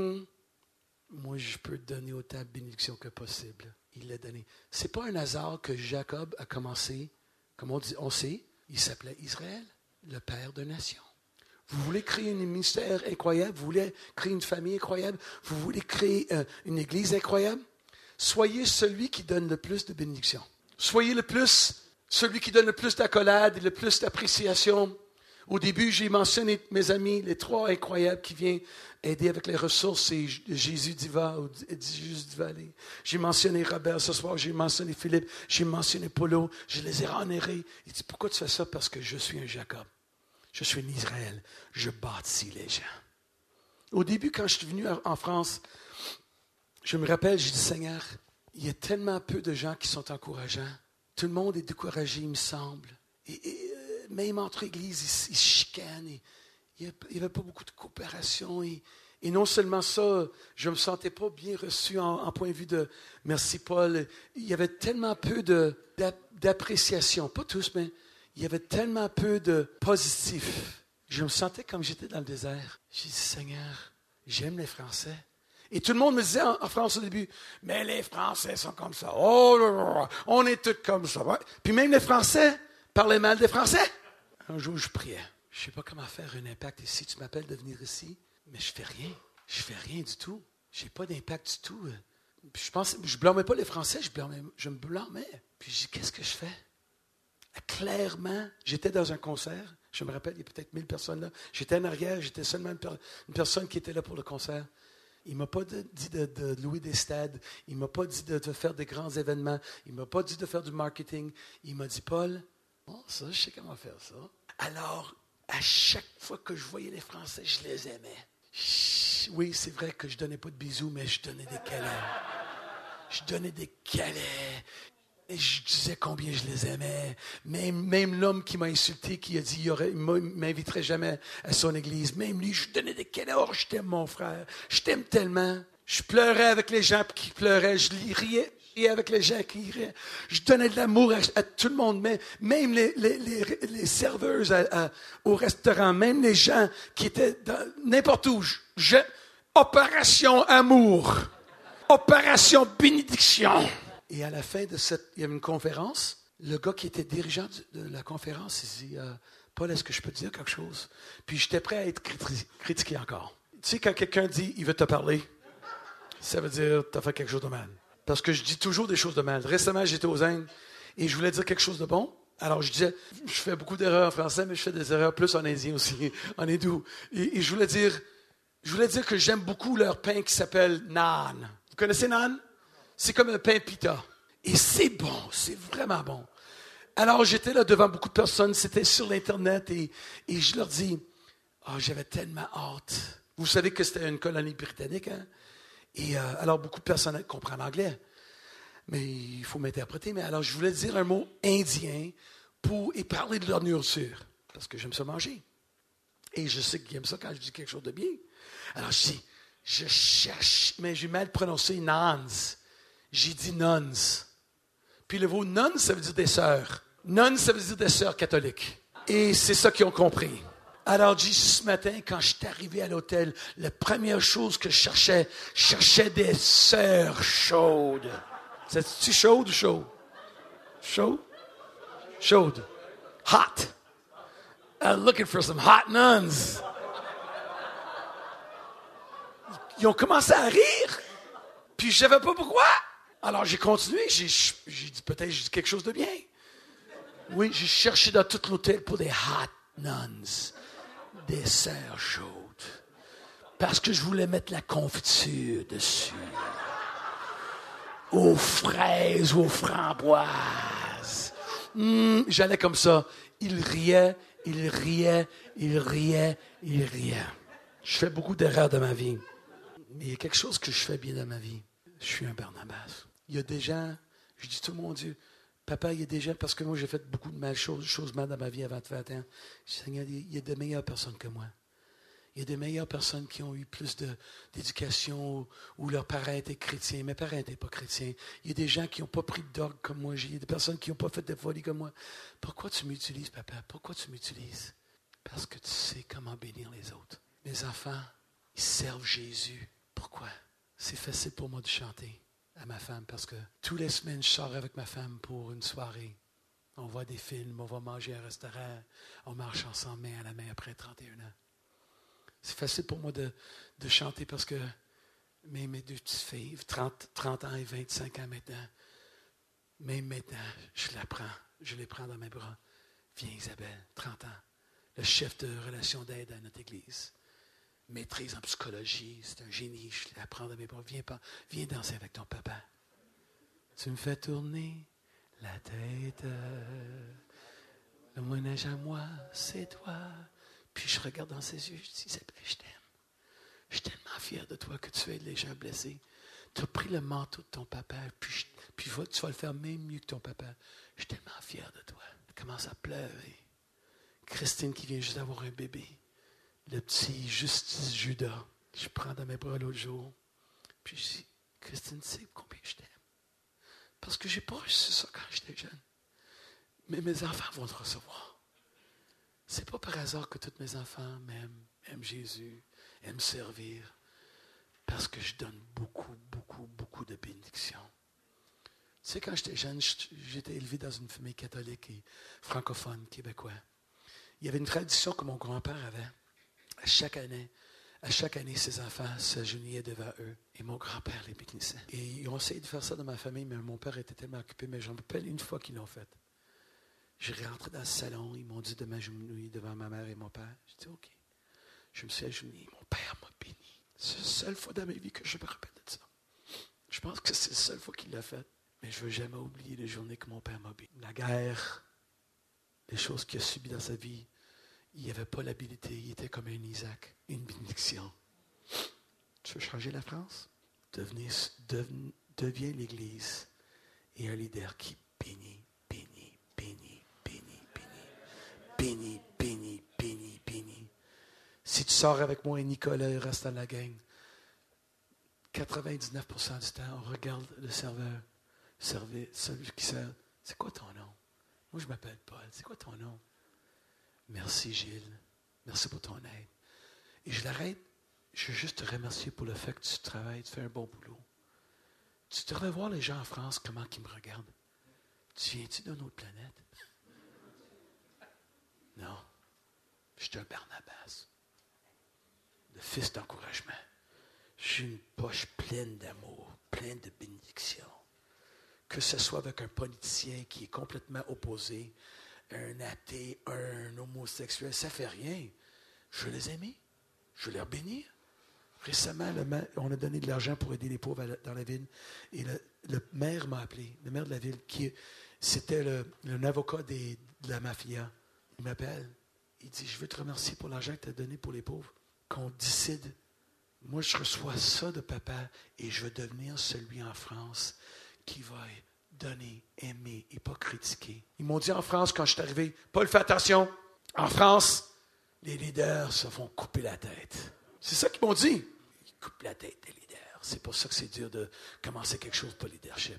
moi, je peux donner autant de bénédictions que possible. Il l'a donné. Ce n'est pas un hasard que Jacob a commencé, comme on sait, il s'appelait Israël, le père de nations. Vous voulez créer un ministère incroyable, vous voulez créer une famille incroyable, vous voulez créer une église incroyable, soyez celui qui donne le plus de bénédictions. Soyez celui qui donne le plus d'accolades et le plus d'appréciation. Au début, j'ai mentionné mes amis, les 3 incroyables qui viennent aider avec les ressources, c'est Jésus Diva ou Jésus Divalé. J'ai mentionné Robert ce soir, j'ai mentionné Philippe, j'ai mentionné Polo, je les ai honorés. Il dit, pourquoi tu fais ça? Parce que je suis un Jacob. Je suis un Israël. Je bâtis les gens. Au début, quand je suis venu en France, je me rappelle, j'ai dit, Seigneur, il y a tellement peu de gens qui sont encourageants. Tout le monde est découragé, il me semble. Et même entre églises, ils se chicanent. Et il n'y avait pas beaucoup de coopération. Et non seulement ça, je ne me sentais pas bien reçu en point de vue de « Merci Paul ». Il y avait tellement peu d'appréciation. Pas tous, mais il y avait tellement peu de positif. Je me sentais comme j'étais dans le désert. J'ai dit « Seigneur, j'aime les Français ». Et tout le monde me disait en France au début, mais les Français sont comme ça. Oh, on est tous comme ça. Ouais. Puis même les Français parlaient mal des Français. Un jour, je priais. Je ne sais pas comment faire un impact ici. Tu m'appelles de venir ici. Mais je fais rien. Je fais rien du tout. J'ai pas d'impact du tout. Puis je blâmais pas les Français, je me blâmais. Puis je dis, qu'est-ce que je fais? Clairement, j'étais dans un concert. Je me rappelle, il y a peut-être 1000 personnes là. J'étais en arrière, j'étais seulement une personne qui était là pour le concert. Il ne m'a pas dit de louer des stades. Il ne m'a pas dit de faire des grands événements. Il ne m'a pas dit de faire du marketing. Il m'a dit, Paul, bon, ça, je sais comment faire ça. Alors, à chaque fois que je voyais les Français, je les aimais. Oui, c'est vrai que je ne donnais pas de bisous, mais je donnais des câlins. Je donnais des câlins. Et je disais combien je les aimais. Même l'homme qui m'a insulté, qui a dit qu'il ne m'inviterait jamais à son église, même lui, je donnais des câlins. Oh, je t'aime, mon frère. Je t'aime tellement. Je pleurais avec les gens qui pleuraient. Je riais avec les gens qui riaient. Je donnais de l'amour à tout le monde. Même les serveuses au restaurant, même les gens qui étaient n'importe où. Opération amour. Opération bénédiction. Et à la fin il y avait une conférence. Le gars qui était dirigeant de la conférence, il dit, Paul, est-ce que je peux te dire quelque chose? Puis j'étais prêt à être critiqué encore. Tu sais, quand quelqu'un dit, il veut te parler, ça veut dire, tu as fait quelque chose de mal. Parce que je dis toujours des choses de mal. Récemment, j'étais aux Indes et je voulais dire quelque chose de bon. Alors je disais, je fais beaucoup d'erreurs en français, mais je fais des erreurs plus en indien aussi, en hindou. Et je voulais dire que j'aime beaucoup leur pain qui s'appelle naan. Vous connaissez naan? C'est comme un pain pita. Et c'est bon, c'est vraiment bon. Alors, j'étais là devant beaucoup de personnes, c'était sur l'Internet, et je leur dis, j'avais tellement hâte. Vous savez que c'était une colonie britannique, hein? Et alors, beaucoup de personnes comprennent l'anglais. Mais il faut m'interpréter. Mais alors, je voulais dire un mot indien et parler de leur nourriture. Parce que j'aime ça manger. Et je sais qu'ils aiment ça quand je dis quelque chose de bien. Alors, je cherche, mais j'ai mal prononcé nans. J'ai dit nuns. Puis le mot nun, ça veut dire des sœurs. Nun, ça veut dire des sœurs catholiques. Et c'est ça qu'ils ont compris. Alors, j'ai dit ce matin, quand je suis arrivé à l'hôtel, la première chose que je cherchais des sœurs chaudes. C'est-tu chaude ou chaud? Chaud? Chaude. Hot. I'm looking for some hot nuns. Ils ont commencé à rire. Puis je ne savais pas pourquoi. Alors, j'ai continué. J'ai dit, peut-être j'ai dit quelque chose de bien. Oui, j'ai cherché dans tout l'hôtel pour des hot nuns, des sœurs chaudes. Parce que je voulais mettre la confiture dessus. Aux fraises, aux framboises. J'allais comme ça. Il riait. Je fais beaucoup d'erreurs dans ma vie. Mais il y a quelque chose que je fais bien dans ma vie. Je suis un Barnabas. Il y a des gens, je dis tout, mon Dieu, papa, il y a des gens, parce que moi j'ai fait beaucoup de choses mal dans ma vie avant de 20 ans. Je dis, Seigneur, il y a de meilleures personnes que moi. Il y a de meilleures personnes qui ont eu plus d'éducation, où leurs parents étaient chrétiens. Mes parents n'étaient pas chrétiens. Il y a des gens qui n'ont pas pris de drogue comme moi. Il y a des personnes qui n'ont pas fait de folie comme moi. Pourquoi tu m'utilises, papa? Pourquoi tu m'utilises? Parce que tu sais comment bénir les autres. Mes enfants, ils servent Jésus. Pourquoi? C'est facile pour moi de chanter à ma femme parce que tous les semaines, je sors avec ma femme pour une soirée. On voit des films, on va manger à un restaurant, on marche ensemble main à la main après 31 ans. C'est facile pour moi de chanter parce que mes deux petites filles, 30 ans et 25 ans maintenant, même maintenant, je les prends dans mes bras. Viens Isabelle, 30 ans, le chef de relation d'aide à notre église. Maîtrise en psychologie, c'est un génie, je la prends dans mes bras. Viens danser avec ton papa. Tu me fais tourner la tête. Le ménage à moi, c'est toi. Puis je regarde dans ses yeux, je dis, Isabelle, je t'aime. Je suis tellement fier de toi que tu aides les gens blessés. Tu as pris le manteau de ton papa, puis tu vas le faire même mieux que ton papa. Je suis tellement fier de toi. Elle commence à pleurer. Christine qui vient juste d'avoir un bébé. Le petit Justice Judas, je prends dans mes bras l'autre jour. Puis je dis, Christine, tu sais combien je t'aime? Parce que je n'ai pas reçu ça quand j'étais jeune. Mais mes enfants vont le recevoir. C'est pas par hasard que tous mes enfants aiment Jésus, aiment servir. Parce que je donne beaucoup, beaucoup, beaucoup de bénédictions. Tu sais, quand j'étais jeune, j'étais élevé dans une famille catholique et francophone, québécois. Il y avait une tradition que mon grand-père avait. Chaque année, À chaque année, ses enfants s'agenouillaient devant eux et mon grand-père les bénissait. Et ils ont essayé de faire ça dans ma famille, mais mon père était tellement occupé, mais j'en rappelle une fois qu'ils l'ont fait. Je suis rentré dans le salon, ils m'ont dit de m'agenouiller devant ma mère et mon père. J'ai dit OK. Je me suis agenouillé, mon père m'a béni. C'est la seule fois dans ma vie que je me rappelle de ça. Je pense que c'est la seule fois qu'il l'a fait. Mais je ne veux jamais oublier les journées que mon père m'a béni. La guerre, les choses qu'il a subies dans sa vie, il n'avait pas l'habilité, il était comme un Isaac, une bénédiction. Tu veux changer la France? Deviens l'Église et un leader qui bénit, bénit, bénit, bénit, bénit, bénit, bénit, bénit, bénit. Si tu sors avec moi et Nicolas et reste dans la gang, 99% du temps, on regarde le serveur, celui qui sert. C'est quoi ton nom? Moi, je m'appelle Paul. C'est quoi ton nom? Merci, Gilles. Merci pour ton aide. Et je l'arrête. Je veux juste te remercier pour le fait que tu travailles, tu fais un bon boulot. Tu devrais voir les gens en France, comment ils me regardent. Tu viens-tu d'une autre planète? Non. Je suis un Barnabas. Le fils d'encouragement. J'ai une poche pleine d'amour, pleine de bénédictions. Que ce soit avec un politicien qui est complètement opposé, un athée, un homosexuel, ça ne fait rien. Je veux les aimer. Je veux leur bénir. Récemment, on a donné de l'argent pour aider les pauvres dans la ville. Et le maire m'a appelé, le maire de la ville, c'était un avocat de la mafia. Il m'appelle. Il dit, je veux te remercier pour l'argent que tu as donné pour les pauvres. Qu'on décide. Moi, je reçois ça de papa et je veux devenir celui en France qui va donner, aimer et pas critiquer. Ils m'ont dit en France, quand je suis arrivé, Paul, fais attention, en France, les leaders se font couper la tête. C'est ça qu'ils m'ont dit. Ils coupent la tête des leaders. C'est pour ça que c'est dur de commencer quelque chose pour le leadership.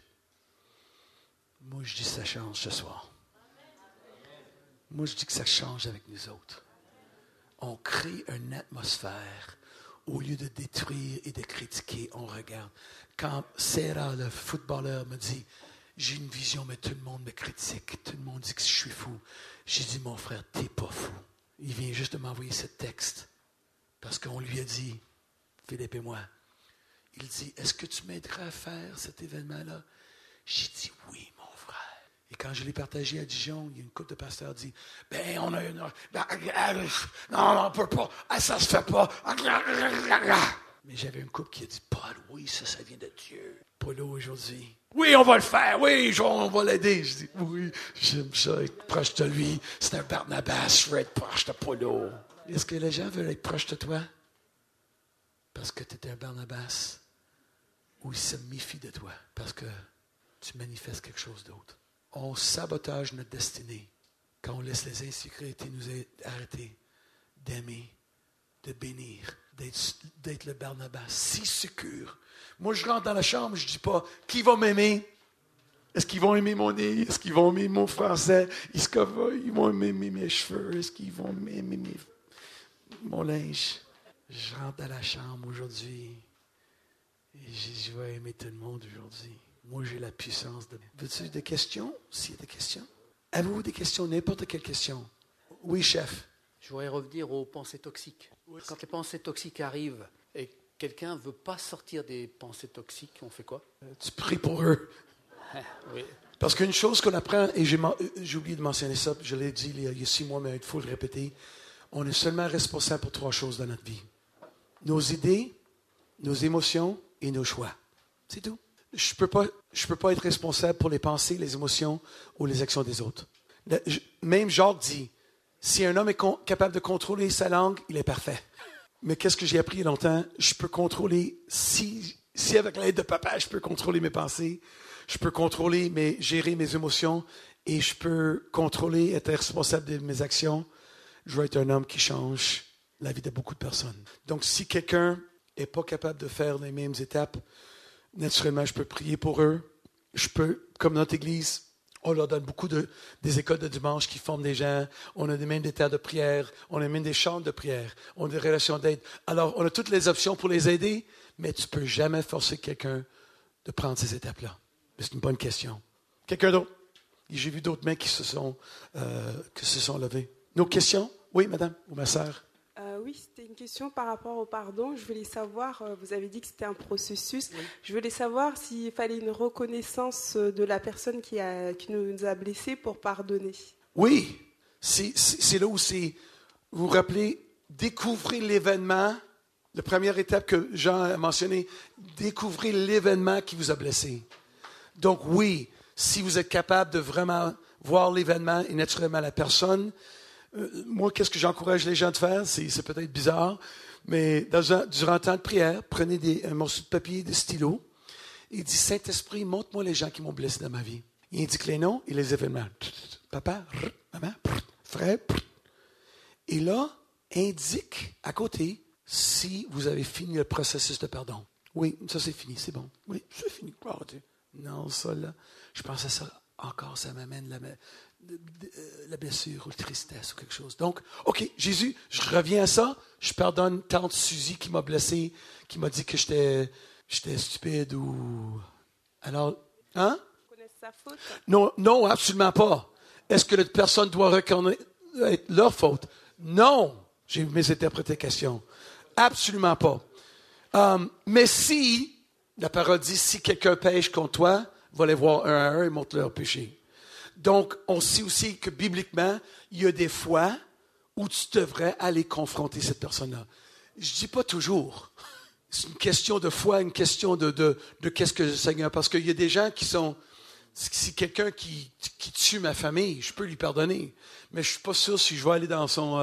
Moi, je dis que ça change ce soir. Moi, je dis que ça change avec nous autres. On crée une atmosphère. Au lieu de détruire et de critiquer, on regarde. Quand Serra, le footballeur, me dit « J'ai une vision, mais tout le monde me critique. Tout le monde dit que je suis fou. » J'ai dit « Mon frère, t'es pas fou. » Il vient juste de m'envoyer ce texte. Parce qu'on lui a dit, Philippe et moi, il dit « Est-ce que tu m'aideras à faire cet événement-là? » J'ai dit « Oui, mon frère. » Et quand je l'ai partagé à Dijon, il y a une couple de pasteurs qui dit « Ben, on a une... Non, on peut pas. Ça se fait pas. » Mais j'avais une couple qui a dit « Paul, oui, ça vient de Dieu. » Paulo aujourd'hui. « Oui, on va le faire. Oui, on va l'aider. » Je dis « Oui, j'aime ça, être proche de lui. C'est un Barnabas, je veux être proche de Paulo. » Est-ce que les gens veulent être proches de toi? Parce que tu es un Barnabas. Ou ils se méfient de toi parce que tu manifestes quelque chose d'autre. On sabotage notre destinée quand on laisse les insécurités nous arrêter d'aimer, de bénir, d'être le Barnabas si sécure. Moi, je rentre dans la chambre, je ne dis pas qui va m'aimer. Est-ce qu'ils vont aimer mon nez? Est-ce qu'ils vont aimer mon français? Est-ce qu'ils vont aimer mes cheveux? Est-ce qu'ils vont aimer mon linge? Je rentre dans la chambre aujourd'hui et je vais aimer tout le monde aujourd'hui. Moi, j'ai la puissance de... Veux-tu des questions? S'il y a des questions. Avez-vous des questions? N'importe quelle question. Oui, chef. Je voudrais revenir aux pensées toxiques. Quand les pensées toxiques arrivent et quelqu'un ne veut pas sortir des pensées toxiques, on fait quoi? Tu pries pour eux. Oui. Parce qu'une chose qu'on apprend, et j'ai oublié de mentionner ça, je l'ai dit il y a 6 mois, mais il faut le répéter, on est seulement responsable pour 3 choses dans notre vie. Nos idées, nos émotions et nos choix. C'est tout. Je peux pas être responsable pour les pensées, les émotions ou les actions des autres. Même Jacques dit, si un homme est capable de contrôler sa langue, il est parfait. Mais qu'est-ce que j'ai appris il y a longtemps? Je peux contrôler, si avec l'aide de papa, je peux contrôler mes pensées, je peux gérer mes émotions et je peux contrôler, être responsable de mes actions. Je vais être un homme qui change la vie de beaucoup de personnes. Donc, si quelqu'un n'est pas capable de faire les mêmes étapes, naturellement, je peux prier pour eux. Je peux, comme notre Église, on leur donne beaucoup des écoles de dimanche qui forment des gens. On a même des terres de prière. On a même des chambres de prière. On a des relations d'aide. Alors, on a toutes les options pour les aider, mais tu ne peux jamais forcer quelqu'un de prendre ces étapes-là. C'est une bonne question. Quelqu'un d'autre? J'ai vu d'autres mains qui se sont levées. Nos questions? Oui, madame ou ma sœur? Oui, c'était une question par rapport au pardon. Je voulais savoir, vous avez dit que c'était un processus. Oui. Je voulais savoir s'il fallait une reconnaissance de la personne qui nous a blessés pour pardonner. Oui, c'est là où vous vous rappelez, découvrez l'événement, la première étape que Jean a mentionnée, découvrez l'événement qui vous a blessé. Donc oui, si vous êtes capable de vraiment voir l'événement et naturellement la personne, moi, qu'est-ce que j'encourage les gens de faire? C'est peut-être bizarre, mais durant le temps de prière, prenez un morceau de papier, des stylos, et dit, Saint-Esprit, montre-moi les gens qui m'ont blessé dans ma vie. Il indique les noms et les événements. Papa, maman, frère. Et là, indique à côté si vous avez fini le processus de pardon. Oui, ça c'est fini, c'est bon. Oui, c'est fini. Gloire à Dieu. Non, ça là, je pense à ça encore, ça m'amène la blessure ou la tristesse ou quelque chose. Donc, OK, Jésus, je reviens à ça. Je pardonne tante Suzy qui m'a blessé, qui m'a dit que j'étais stupide ou... Alors, hein? Sa faute. Non, absolument pas. Est-ce que la personne doit reconnaître leur faute? Non. J'ai mes interprétations. Absolument pas. Mais si, la parole dit, si quelqu'un pêche contre toi, va les voir un à un et montre leur péché. Donc, on sait aussi que bibliquement, il y a des fois où tu devrais aller confronter cette personne-là. Je dis pas toujours. C'est une question de foi, une question de qu'est-ce que le Seigneur... Parce qu'il y a des gens qui sont... Si quelqu'un qui tue ma famille, je peux lui pardonner. Mais je ne suis pas sûr si je vais aller dans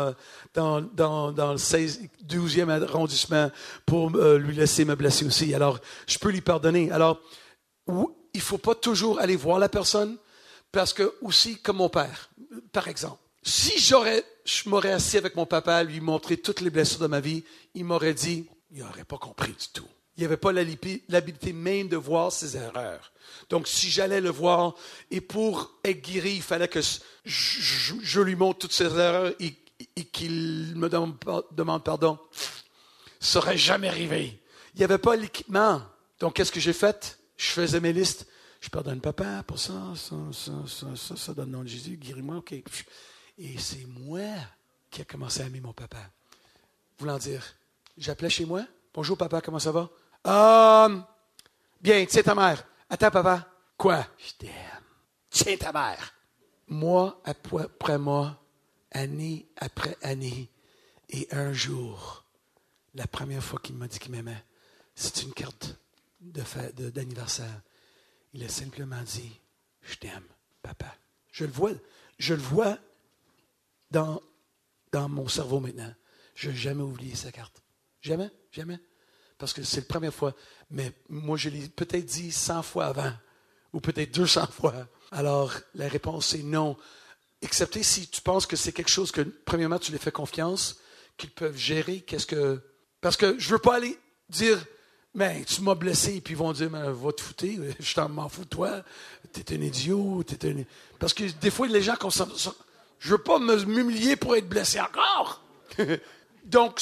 le 12e arrondissement pour lui laisser me blesser aussi. Alors, je peux lui pardonner. Alors, il ne faut pas toujours aller voir la personne, parce que aussi, comme mon père, par exemple, si je m'aurais assis avec mon papa, lui montrer toutes les blessures de ma vie, il m'aurait dit, il n'aurait pas compris du tout. Il n'avait pas l'habilité même de voir ses erreurs. Donc, si j'allais le voir, et pour être guéri, il fallait que je lui montre toutes ses erreurs et qu'il me demande pardon, ça n'aurait jamais arrivé. Il n'y avait pas l'équipement. Donc, qu'est-ce que j'ai fait? Je faisais mes listes. Je pardonne papa pour ça donne le nom de Jésus, guéris-moi, OK. Et c'est moi qui ai commencé à aimer mon papa. Voulant dire, j'appelais chez moi. Bonjour papa, comment ça va? Bien, tiens ta mère. Attends papa. Quoi? Je t'aime. Tiens ta mère. Mois après mois, année après année, et un jour, la première fois qu'il m'a dit qu'il m'aimait, c'est une carte d'anniversaire. Il a simplement dit, je t'aime, papa. Je le vois dans mon cerveau maintenant. Je n'ai jamais oublié sa carte. Jamais. Parce que c'est la première fois. Mais moi, je l'ai peut-être dit 100 fois avant, ou peut-être 200 fois. Alors, la réponse est non. Excepté si tu penses que c'est quelque chose que, premièrement, tu les fais confiance, qu'ils peuvent gérer. Parce que je ne veux pas aller dire, mais tu m'as blessé, puis ils vont dire, mais va te foutre, je m'en fous de toi, t'es un idiot, Parce que des fois, les gens, je ne veux pas m'humilier pour être blessé encore. Donc,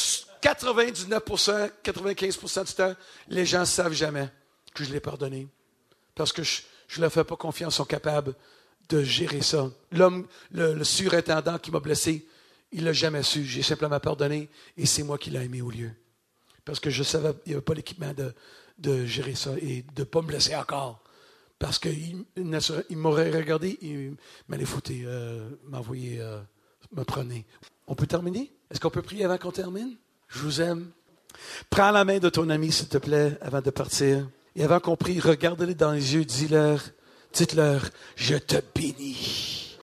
99%, 95% du temps, les gens ne savent jamais que je l'ai pardonné. Parce que je ne leur fais pas confiance, ils sont capables de gérer ça. L'homme, le surintendant qui m'a blessé, il ne l'a jamais su. J'ai simplement pardonné et c'est moi qui l'ai aimé au lieu. Parce que je savais qu'il n'y avait pas l'équipement de gérer ça et de ne pas me blesser encore. Parce qu'il m'aurait regardé, il m'allait foutre, m'envoyer, me prenait. On peut terminer? Est-ce qu'on peut prier avant qu'on termine? Je vous aime. Prends la main de ton ami, s'il te plaît, avant de partir. Et avant qu'on prie, regarde-les dans les yeux, dites-leur, je te bénis.